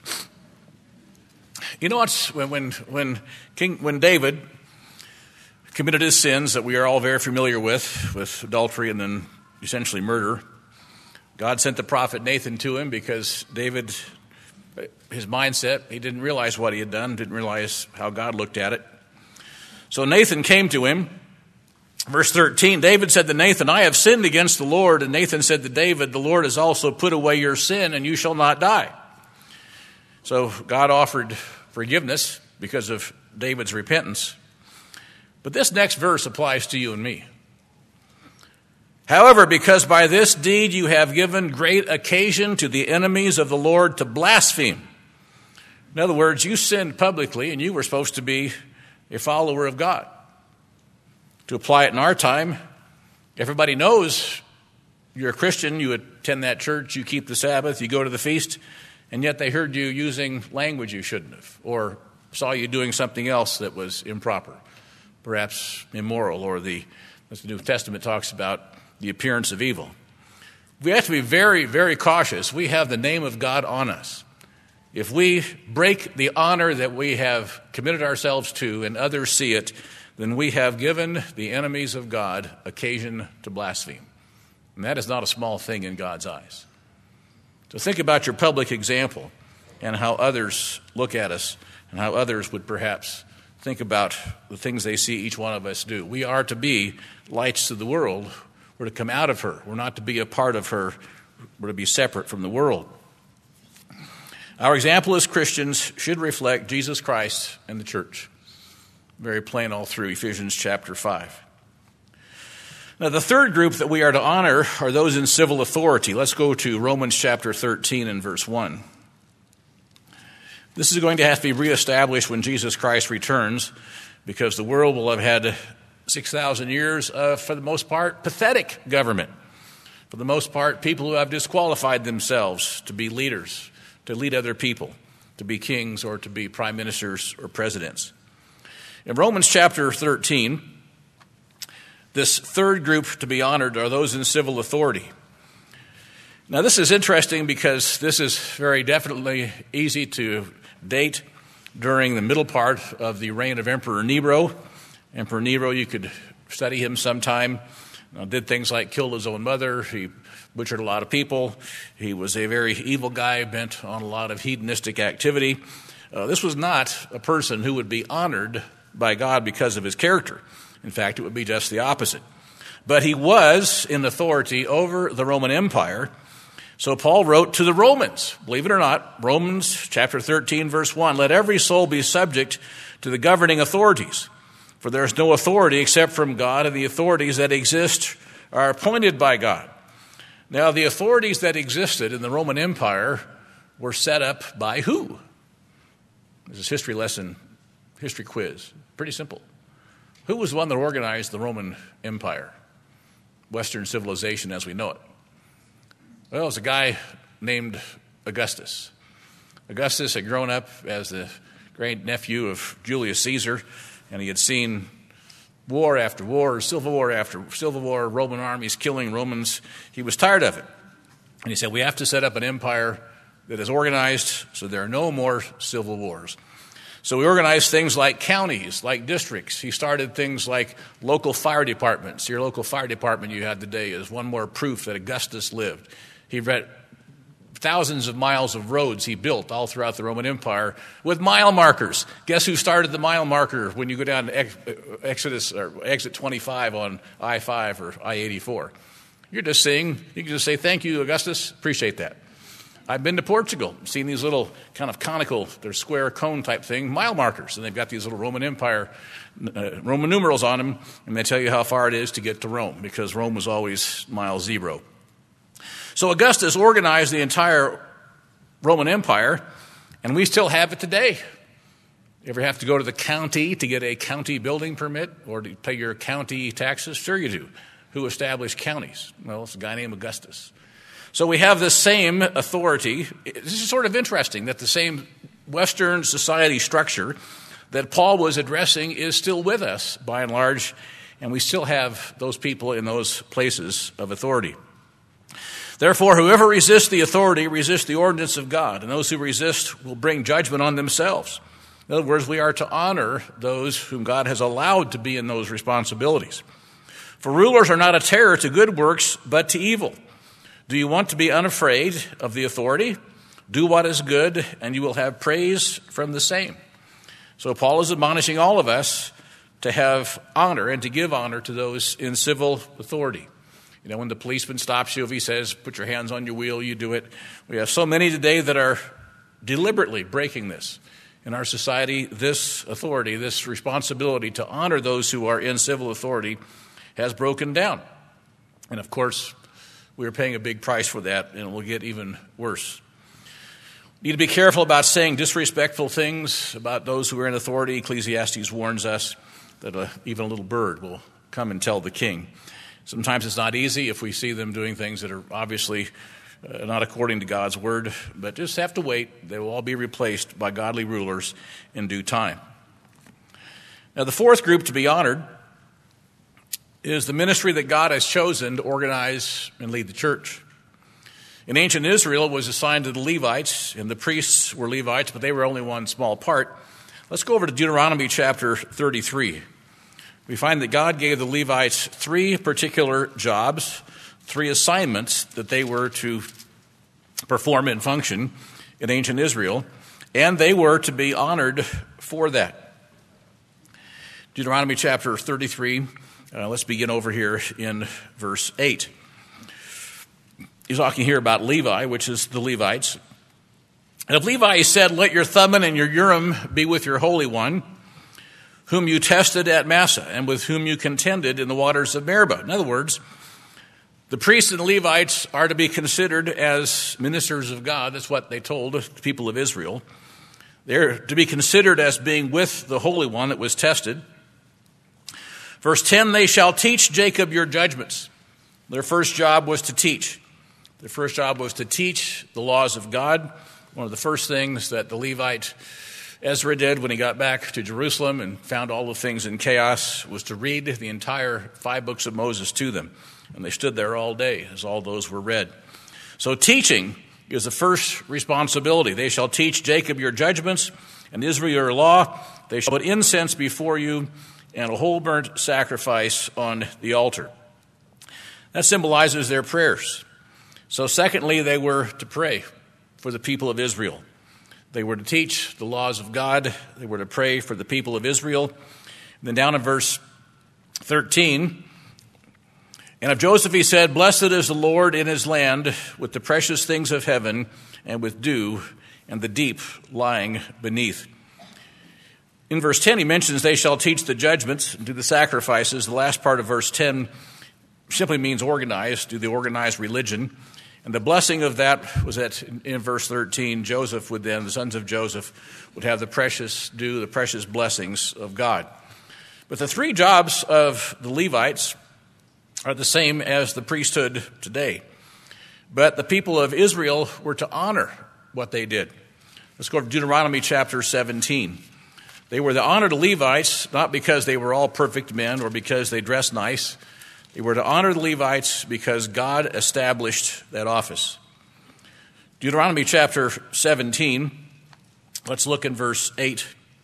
You know what's when when when King when David committed his sins that we are all very familiar with, with adultery and then essentially murder, God sent the prophet Nathan to him because David, his mindset, he didn't realize what he had done, didn't realize how God looked at it. So Nathan came to him. Verse thirteen, David said to Nathan, I have sinned against the Lord. And Nathan said to David, the Lord has also put away your sin, and you shall not die. So God offered forgiveness because of David's repentance. But this next verse applies to you and me. However, because by this deed you have given great occasion to the enemies of the Lord to blaspheme. In other words, you sinned publicly, and you were supposed to be a follower of God. To apply it in our time, everybody knows you're a Christian, you attend that church, you keep the Sabbath, you go to the feast, and yet they heard you using language you shouldn't have, or saw you doing something else that was improper, perhaps immoral, or the, as the New Testament talks about, the appearance of evil. We have to be very, very cautious. We have the name of God on us. If we break the honor that we have committed ourselves to and others see it, then we have given the enemies of God occasion to blaspheme. And that is not a small thing in God's eyes. So think about your public example and how others look at us and how others would perhaps think about the things they see each one of us do. We are to be lights to the world. We're to come out of her. We're not to be a part of her. We're to be separate from the world. Our example as Christians should reflect Jesus Christ and the church. Very plain all through Ephesians chapter five. Now, the third group that we are to honor are those in civil authority. Let's go to Romans chapter thirteen and verse one. This is going to have to be reestablished when Jesus Christ returns, because the world will have had six thousand years of, for the most part, pathetic government. For the most part, people who have disqualified themselves to be leaders, to lead other people, to be kings or to be prime ministers or presidents. In Romans chapter thirteen, this third group to be honored are those in civil authority. Now, this is interesting because this is very definitely easy to date during the middle part of the reign of Emperor Nero. Emperor Nero, you could study him sometime. Uh, did things like kill his own mother. He butchered a lot of people. He was a very evil guy bent on a lot of hedonistic activity. Uh, this was not a person who would be honored by God because of his character. In fact, it would be just the opposite. But he was in authority over the Roman Empire. So Paul wrote to the Romans, believe it or not, Romans chapter thirteen, verse one, let every soul be subject to the governing authorities. For there is no authority except from God, and the authorities that exist are appointed by God. Now, the authorities that existed in the Roman Empire were set up by who? This is a history lesson history quiz. Pretty simple. Who was the one that organized the Roman Empire? Western civilization as we know it. Well, it was a guy named Augustus. Augustus had grown up as the great nephew of Julius Caesar, and he had seen war after war, civil war after civil war, Roman armies killing Romans. He was tired of it. And he said, we have to set up an empire that is organized so there are no more civil wars. So we organized things like counties, like districts. He started things like local fire departments. Your local fire department you had today is one more proof that Augustus lived. He read thousands of miles of roads he built all throughout the Roman Empire with mile markers. Guess who started the mile marker when you go down to Exodus or exit twenty-five on I five or I eighty-four? You're just saying, you can just say, thank you, Augustus, appreciate that. I've been to Portugal, seen these little kind of conical, they're square cone type thing, mile markers, and they've got these little Roman Empire, uh, Roman numerals on them, and they tell you how far it is to get to Rome, because Rome was always mile zero. So Augustus organized the entire Roman Empire, and we still have it today. You ever have to go to the county to get a county building permit or to pay your county taxes? Sure you do. Who established counties? Well, it's a guy named Augustus. So we have this same authority. This is sort of interesting that the same Western society structure that Paul was addressing is still with us by and large, and we still have those people in those places of authority. Therefore, whoever resists the authority resists the ordinance of God, and those who resist will bring judgment on themselves. In other words, we are to honor those whom God has allowed to be in those responsibilities. For rulers are not a terror to good works, but to evil. Do you want to be unafraid of the authority? Do what is good, and you will have praise from the same. So Paul is admonishing all of us to have honor and to give honor to those in civil authority. You know, when the policeman stops you, if he says, put your hands on your wheel, you do it. We have so many today that are deliberately breaking this. In our society, this authority, this responsibility to honor those who are in civil authority has broken down. And of course, we are paying a big price for that, and it will get even worse. We need to be careful about saying disrespectful things about those who are in authority. Ecclesiastes warns us that a, even a little bird will come and tell the king. Sometimes it's not easy if we see them doing things that are obviously uh, not according to God's word, but just have to wait. They will all be replaced by godly rulers in due time. Now, the fourth group to be honored is the ministry that God has chosen to organize and lead the church. In ancient Israel, it was assigned to the Levites, and the priests were Levites, but they were only one small part. Let's go over to Deuteronomy chapter thirty-three. We find that God gave the Levites three particular jobs, three assignments that they were to perform and function in ancient Israel, and they were to be honored for that. Deuteronomy chapter thirty-three. Uh, let's begin over here in verse eight. He's talking here about Levi, which is the Levites. And if Levi said, let your Thummim and your Urim be with your Holy One, whom you tested at Massa, and with whom you contended in the waters of Meribah. In other words, the priests and the Levites are to be considered as ministers of God. That's what they told the people of Israel. They're to be considered as being with the Holy One that was tested. Verse ten, they shall teach Jacob your judgments. Their first job was to teach. Their first job was to teach the laws of God. One of the first things that the Levite Ezra did when he got back to Jerusalem and found all the things in chaos was to read the entire five books of Moses to them. And they stood there all day as all those were read. So teaching is the first responsibility. They shall teach Jacob your judgments and Israel your law. They shall put incense before you and a whole burnt sacrifice on the altar. That symbolizes their prayers. So secondly, they were to pray for the people of Israel. They were to teach the laws of God. They were to pray for the people of Israel. And then down in verse thirteen, and of Joseph he said, blessed is the Lord in his land with the precious things of heaven and with dew and the deep lying beneath. In verse ten, he mentions they shall teach the judgments and do the sacrifices. The last part of verse ten simply means organize, do the organized religion. And the blessing of that was that in, in verse thirteen, Joseph would then, the sons of Joseph, would have the precious due, the precious blessings of God. But the three jobs of the Levites are the same as the priesthood today. But the people of Israel were to honor what they did. Let's go to Deuteronomy chapter seventeen. They were to honor the Levites, not because they were all perfect men or because they dressed nice. They were to honor the Levites because God established that office. Deuteronomy chapter seventeen, let's look in verse eight.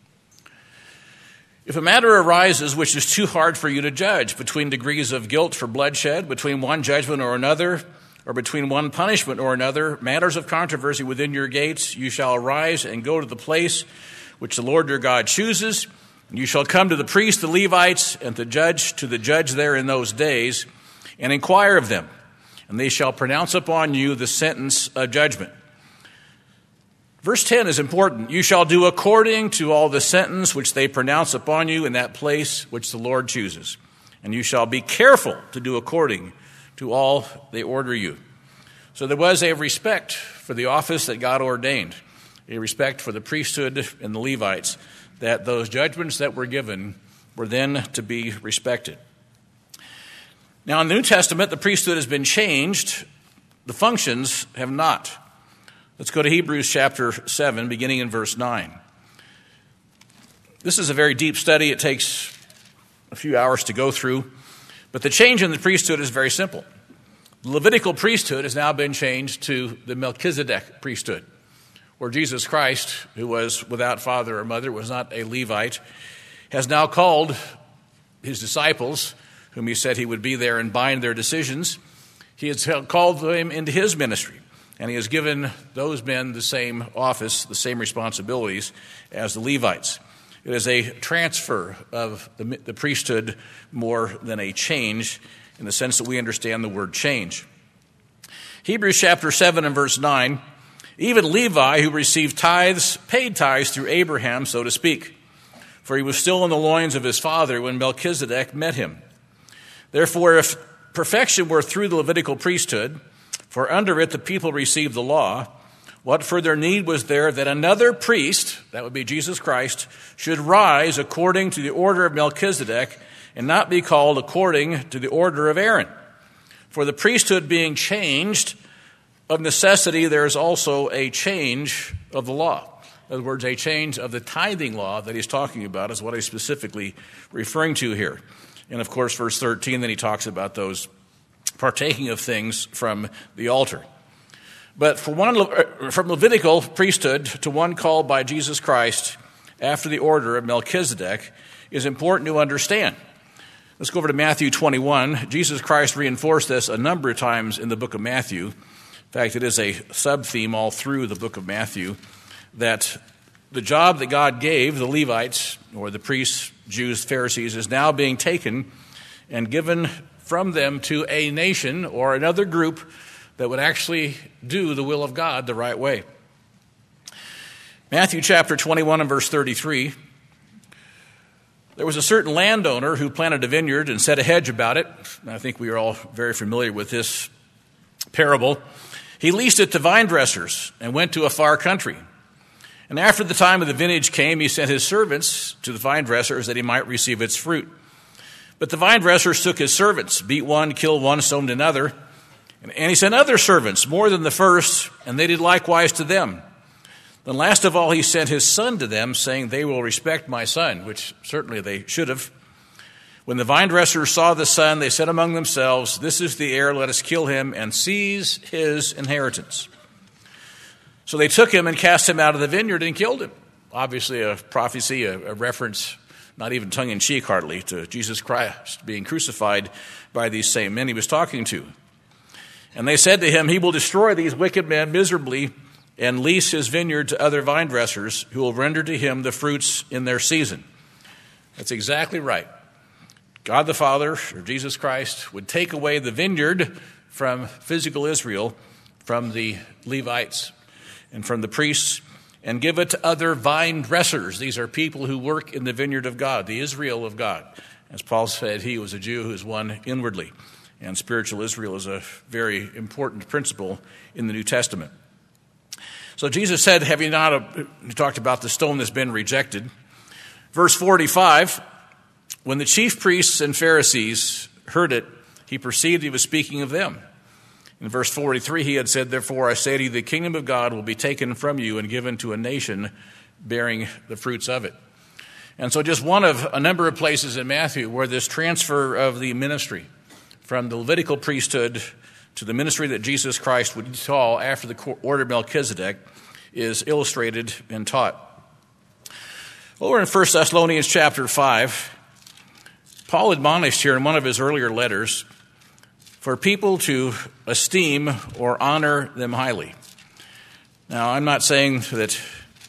If a matter arises which is too hard for you to judge, between degrees of guilt for bloodshed, between one judgment or another, or between one punishment or another, matters of controversy within your gates, you shall arise and go to the place which the Lord your God chooses. And you shall come to the priests, the Levites, and the judge to the judge there in those days, and inquire of them, and they shall pronounce upon you the sentence of judgment. Verse ten is important. You shall do according to all the sentence which they pronounce upon you in that place which the Lord chooses. And you shall be careful to do according to all they order you. So there was a respect for the office that God ordained, a respect for the priesthood and the Levites, that those judgments that were given were then to be respected. Now in the New Testament, the priesthood has been changed. The functions have not. Let's go to Hebrews chapter seven, beginning in verse nine. This is a very deep study. It takes a few hours to go through. But the change in the priesthood is very simple. The Levitical priesthood has now been changed to the Melchizedek priesthood, where Jesus Christ, who was without father or mother, was not a Levite, has now called his disciples, whom he said he would be there and bind their decisions. He has called them into his ministry. And he has given those men the same office, the same responsibilities as the Levites. It is a transfer of the, the priesthood more than a change in the sense that we understand the word change. Hebrews chapter seven and verse nine, even Levi, who received tithes, paid tithes through Abraham, so to speak, for he was still in the loins of his father when Melchizedek met him. Therefore, if perfection were through the Levitical priesthood, for under it the people received the law, what further need was there that another priest, that would be Jesus Christ, should rise according to the order of Melchizedek and not be called according to the order of Aaron? For the priesthood being changed, of necessity there is also a change of the law. In other words, a change of the tithing law that he's talking about is what he's specifically referring to here. And of course, verse thirteen, then he talks about those partaking of things from the altar. But for one, from Levitical priesthood to one called by Jesus Christ after the order of Melchizedek is important to understand. Let's go over to Matthew twenty-one. Jesus Christ reinforced this a number of times in the book of Matthew. In fact, it is a sub-theme all through the book of Matthew, that the job that God gave the Levites, or the priests, Jews, Pharisees, is now being taken and given from them to a nation or another group that would actually do the will of God the right way. Matthew chapter twenty-one and verse thirty-three. There was a certain landowner who planted a vineyard and set a hedge about it. I think we are all very familiar with this parable. He leased it to vine dressers and went to a far country. And after the time of the vintage came, he sent his servants to the vine dressers that he might receive its fruit. But the vine dressers took his servants, beat one, killed one, stoned another. And he sent other servants, more than the first, and they did likewise to them. Then last of all, he sent his son to them, saying, they will respect my son, which certainly they should have. When the vine dressers saw the son, they said among themselves, this is the heir, let us kill him and seize his inheritance. So they took him and cast him out of the vineyard and killed him. Obviously a prophecy, a, a reference, not even tongue-in-cheek hardly, to Jesus Christ being crucified by these same men he was talking to. And they said to him, he will destroy these wicked men miserably and lease his vineyard to other vine dressers who will render to him the fruits in their season. That's exactly right. God the Father, or Jesus Christ, would take away the vineyard from physical Israel, from the Levites and from the priests, and give it to other vine dressers. These are people who work in the vineyard of God, the Israel of God. As Paul said, he was a Jew who is one inwardly. And spiritual Israel is a very important principle in the New Testament. So Jesus said, have you not, uh, he talked about the stone that's been rejected. Verse forty-five, when the chief priests and Pharisees heard it, he perceived he was speaking of them. In verse forty-three, he had said, therefore I say to you, the kingdom of God will be taken from you and given to a nation bearing the fruits of it. And so just one of a number of places in Matthew where this transfer of the ministry from the Levitical priesthood to the ministry that Jesus Christ would call after the order of Melchizedek is illustrated and taught. Over in First Thessalonians chapter five, Paul admonished here in one of his earlier letters for people to esteem or honor them highly. Now, I'm not saying that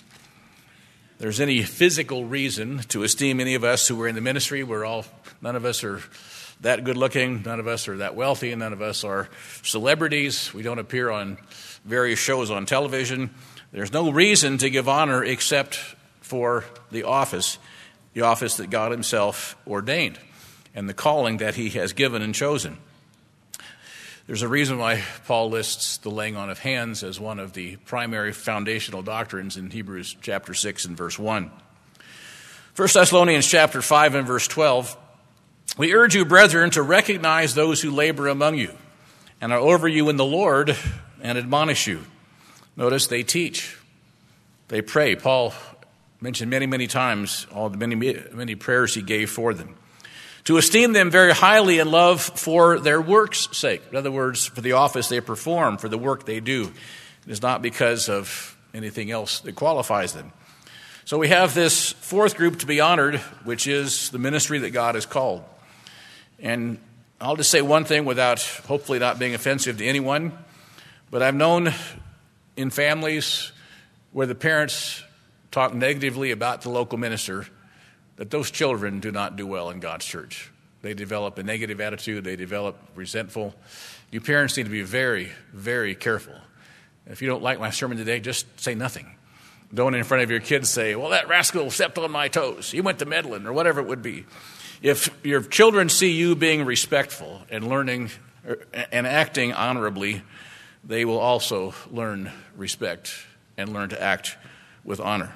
there's any physical reason to esteem any of us who are in the ministry. We're all, none of us are that good looking, none of us are that wealthy, and none of us are celebrities. We don't appear on various shows on television. There's no reason to give honor except for the office, the office that God himself ordained and the calling that he has given and chosen. There's a reason why Paul lists the laying on of hands as one of the primary foundational doctrines in Hebrews chapter six and verse one. First Thessalonians chapter five and verse twelve, we urge you, brethren, to recognize those who labor among you and are over you in the Lord and admonish you. Notice they teach, they pray. Paul mentioned many, many times all the many, many prayers he gave for them. To esteem them very highly in love for their work's sake. In other words, for the office they perform, for the work they do. It is not because of anything else that qualifies them. So we have this fourth group to be honored, which is the ministry that God has called. And I'll just say one thing without hopefully not being offensive to anyone, but I've known in families where the parents talk negatively about the local minister that those children do not do well in God's church. They develop a negative attitude. They develop resentful. You parents need to be very, very careful. If you don't like my sermon today, just say nothing. Don't in front of your kids say, well, that rascal stepped on my toes. He went to meddling, or whatever it would be. If your children see you being respectful and learning and acting honorably, they will also learn respect and learn to act with honor.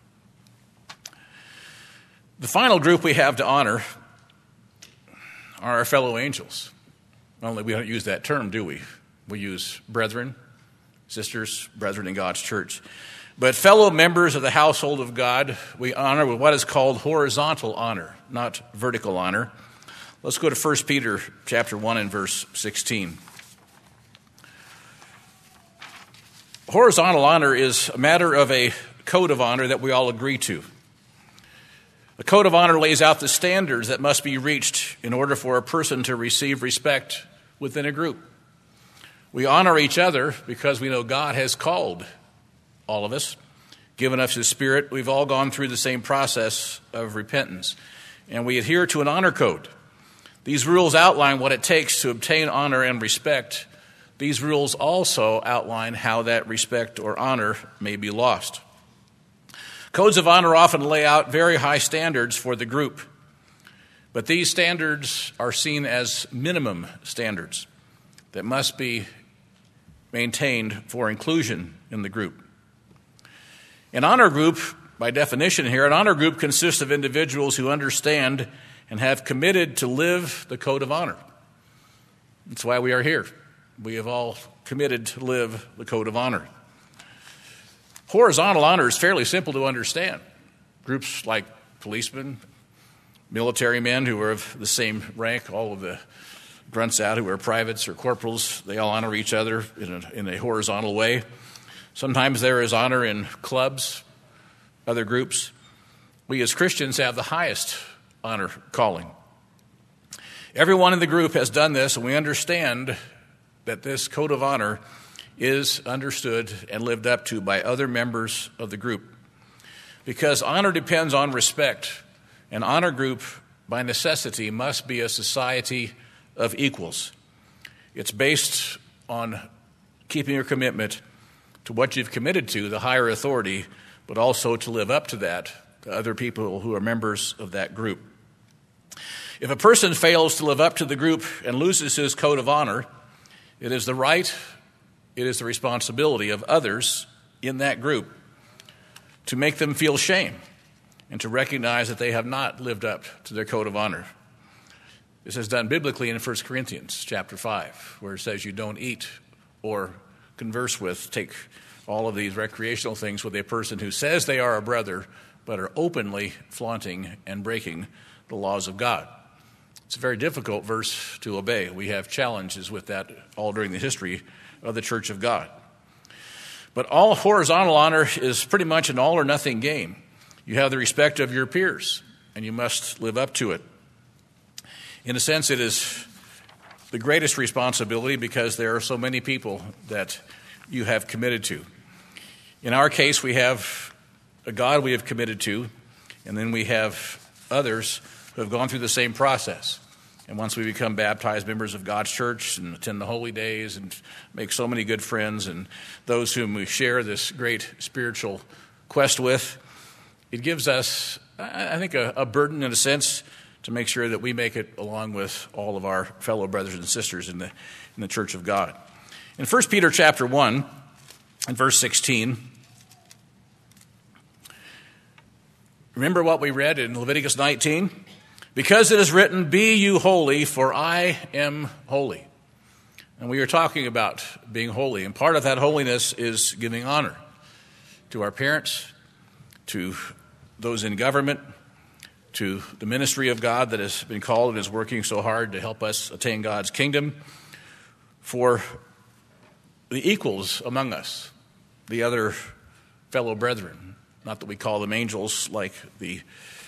The final group we have to honor are our fellow angels. Only we don't use that term, do we? We use brethren, sisters, brethren in God's church. But fellow members of the household of God, we honor with what is called horizontal honor, not vertical honor. Let's go to First Peter chapter one and verse sixteen. Horizontal honor is a matter of a code of honor that we all agree to. The code of honor lays out the standards that must be reached in order for a person to receive respect within a group. We honor each other because we know God has called all of us, given us his Spirit. We've all gone through the same process of repentance, and we adhere to an honor code. These rules outline what it takes to obtain honor and respect. These rules also outline how that respect or honor may be lost. Codes of honor often lay out very high standards for the group, but these standards are seen as minimum standards that must be maintained for inclusion in the group. An honor group, by definition here, an honor group consists of individuals who understand and have committed to live the code of honor. That's why we are here. We have all committed to live the code of honor. Horizontal honor is fairly simple to understand. Groups like policemen, military men who are of the same rank, all of the grunts out who are privates or corporals, they all honor each other in a, in a horizontal way. Sometimes there is honor in clubs, other groups. We as Christians have the highest honor calling. Everyone in the group has done this, and we understand that this code of honor is understood and lived up to by other members of the group. Because honor depends on respect, an honor group, by necessity, must be a society of equals. It's based on keeping your commitment to what you've committed to, the higher authority, but also to live up to that to other people who are members of that group. If a person fails to live up to the group and loses his code of honor, it is the right, it is the responsibility of others in that group to make them feel shame and to recognize that they have not lived up to their code of honor. This is done biblically in First Corinthians chapter five, where it says you don't eat or converse with, take all of these recreational things with a person who says they are a brother, but are openly flaunting and breaking the laws of God. It's a very difficult verse to obey. We have challenges with that all during the history of the Church of God. But all horizontal honor is pretty much an all or nothing game. You have the respect of your peers, and you must live up to it. In a sense, it is the greatest responsibility because there are so many people that you have committed to. In our case, we have a God we have committed to, and then we have others who have gone through the same process. And once we become baptized members of God's church and attend the holy days and make so many good friends and those whom we share this great spiritual quest with, it gives us, I think, a, a burden in a sense to make sure that we make it along with all of our fellow brothers and sisters in the in the church of God. In First Peter chapter one, and verse sixteen, remember what we read in Leviticus nineteen? Because it is written, be you holy, for I am holy. And we are talking about being holy. And part of that holiness is giving honor to our parents, to those in government, to the ministry of God that has been called and is working so hard to help us attain God's kingdom, for the equals among us, the other fellow brethren. Not that we call them angels like the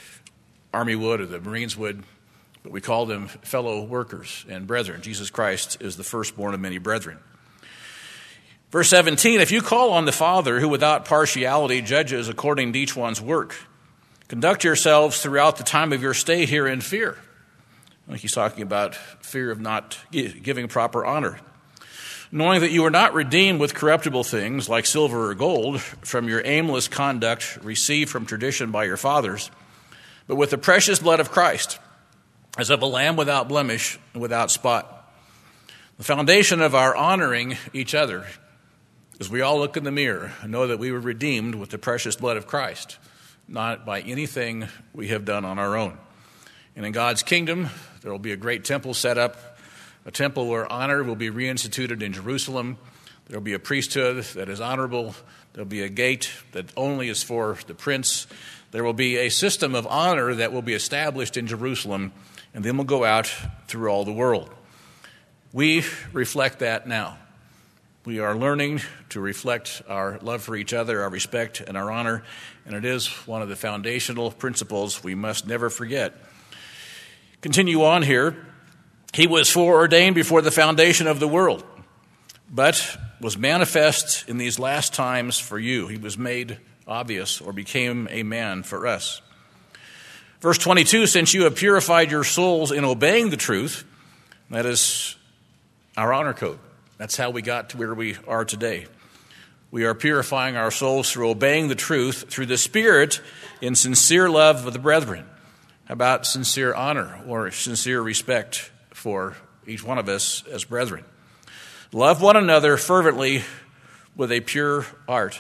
Army would or the Marines would, but we call them fellow workers and brethren. Jesus Christ is the firstborn of many brethren. Verse seventeen, if you call on the Father who without partiality judges according to each one's work, conduct yourselves throughout the time of your stay here in fear. I think he's talking about fear of not giving proper honor. Knowing that you were not redeemed with corruptible things like silver or gold from your aimless conduct received from tradition by your fathers, but with the precious blood of Christ, as of a lamb without blemish and without spot. The foundation of our honoring each other is we all look in the mirror and know that we were redeemed with the precious blood of Christ, not by anything we have done on our own. And in God's kingdom, there will be a great temple set up, a temple where honor will be reinstituted in Jerusalem. There will be a priesthood that is honorable. There will be a gate that only is for the prince. There will be a system of honor that will be established in Jerusalem, and then will go out through all the world. We reflect that now. We are learning to reflect our love for each other, our respect, and our honor, and it is one of the foundational principles we must never forget. Continue on here. He was foreordained before the foundation of the world, but was manifest in these last times for you. He was made obvious or became a man for us. Verse twenty-two, since you have purified your souls in obeying the truth, that is our honor code. That's how we got to where we are today. We are purifying our souls through obeying the truth, through the Spirit, in sincere love of the brethren. How about sincere honor or sincere respect for each one of us as brethren? Love one another fervently with a pure heart.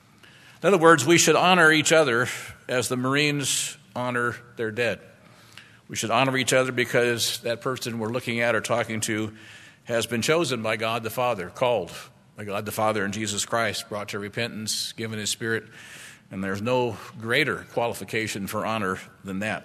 In other words, we should honor each other as the Marines honor their dead. We should honor each other because that person we're looking at or talking to has been chosen by God the Father, called by God the Father in Jesus Christ, brought to repentance, given His Spirit, and there's no greater qualification for honor than that.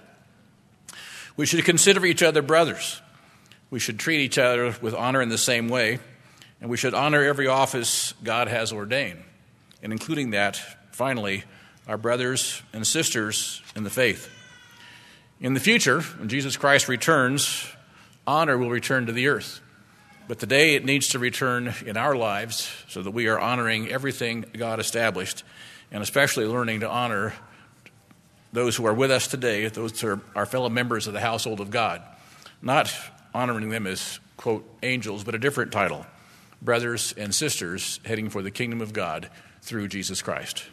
We should consider each other brothers. We should treat each other with honor in the same way, and we should honor every office God has ordained, and including that, finally, our brothers and sisters in the faith. In the future, when Jesus Christ returns, honor will return to the earth. But today it needs to return in our lives so that we are honoring everything God established, and especially learning to honor those who are with us today, those who are our fellow members of the household of God. Not honoring them as, quote, angels, but a different title, brothers and sisters heading for the kingdom of God through Jesus Christ.